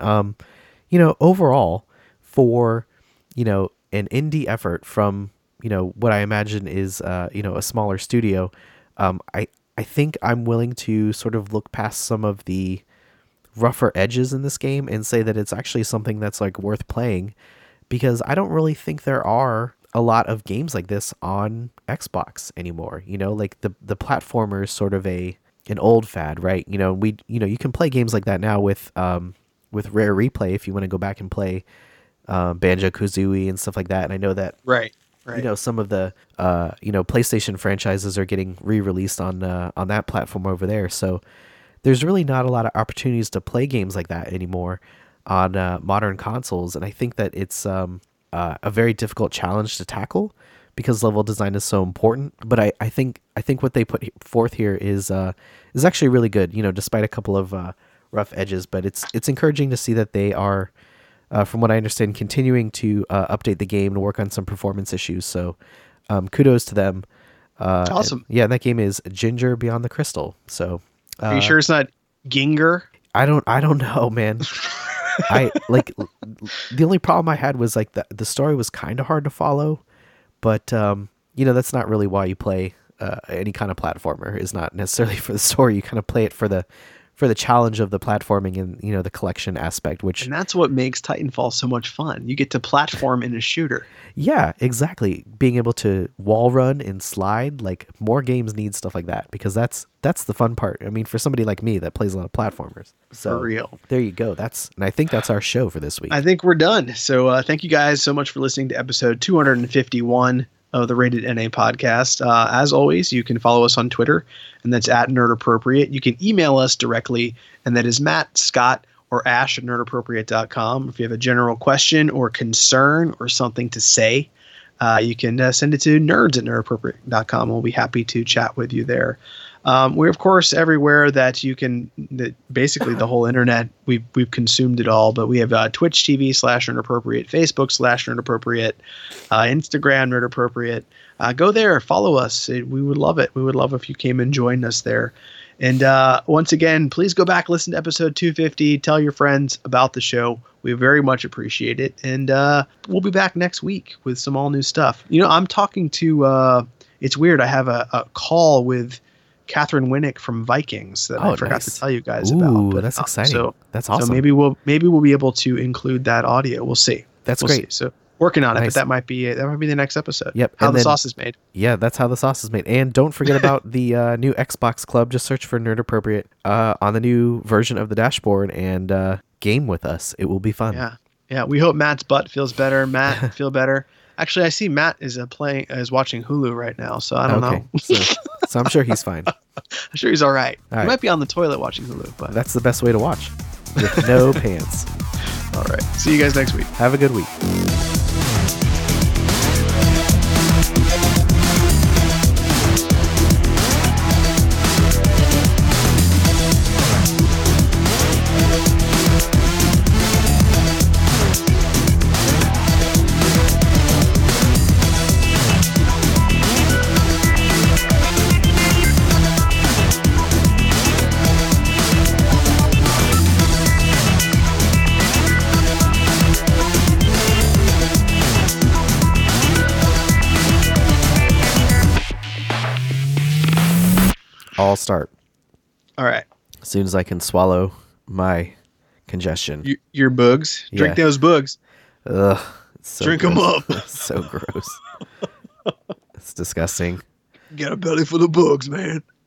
overall, for an indie effort from what I imagine is a smaller studio, I think I'm willing to sort of look past some of the rougher edges in this game and say that it's actually something that's like worth playing, because I don't really think there are a lot of games like this on Xbox anymore. Like the platformer is sort of an old fad, right? You can play games like that now with Rare Replay if you want to go back and play Banjo-Kazooie and stuff like that. And I know that Right. Some of the PlayStation franchises are getting re-released on that platform over there. So there's really not a lot of opportunities to play games like that anymore on modern consoles, and I think that it's a very difficult challenge to tackle because level design is so important. But I think what they put forth here is actually really good. Despite a couple of rough edges, but it's encouraging to see that they are, from what I understand, continuing to update the game and work on some performance issues. So kudos to them. Awesome. And that game is Ginger Beyond the Crystal. So are you sure it's not Ginger? I don't know, man. I like the only problem I had was like the story was kind of hard to follow, but that's not really why you play any kind of platformer. Is not necessarily for the story. You kind of play it for the challenge of the platforming and the collection aspect, and that's what makes Titanfall so much fun. You get to platform in a shooter. Yeah, exactly. Being able to wall run and slide, like more games need stuff like that, because that's the fun part. I mean, for somebody like me that plays a lot of platformers. So for real. There you go. And I think that's our show for this week. I think we're done. So thank you guys so much for listening to episode 251 of the Rated NA podcast. As always, you can follow us on Twitter, and that's at NerdAppropriate. You can email us directly, and that is Matt, Scott, or Ash at nerdappropriate.com. If you have a general question or concern or something to say, you can send it to nerds at nerdappropriate.com. We'll be happy to chat with you there. We're, of course, everywhere that you can, basically the whole internet. We've consumed it all, but we have Twitch TV /NerdAppropriate, Facebook /NerdAppropriate, Instagram NerdAppropriate. Go there, follow us. We would love it. We would love if you came and joined us there. And once again, please go back, listen to episode 250, tell your friends about the show. We very much appreciate it. And we'll be back next week with some all new stuff. I'm talking to, it's weird, I have a call with Catherine Winnick from Vikings that I forgot to tell you guys about. But that's exciting. So, that's awesome. So maybe we'll be able to include that audio. We'll see. That's we'll great. See. So working on it, Nice. but that might be the next episode. Yep. How And the then- sauce is made. Yeah, that's how the sauce is made. And don't forget about the new Xbox Club. Just search for Nerd Appropriate on the new version of the dashboard and game with us. It will be fun. Yeah. We hope Matt's butt feels better. Matt, feel better. Actually, I see Matt is watching Hulu right now, so I don't know. So I'm sure he's fine. I'm sure he's all right. All He right. might be on the toilet watching Hulu, but That's the best way to watch. With no pants. all right. See you guys next week. Have a good week. I'll start All right. as soon as I can swallow my congestion. Your bugs. Drink Yeah. those bugs. Ugh, it's so Drink 'em gross. up. So gross. It's disgusting. Get a belly full of bugs, man.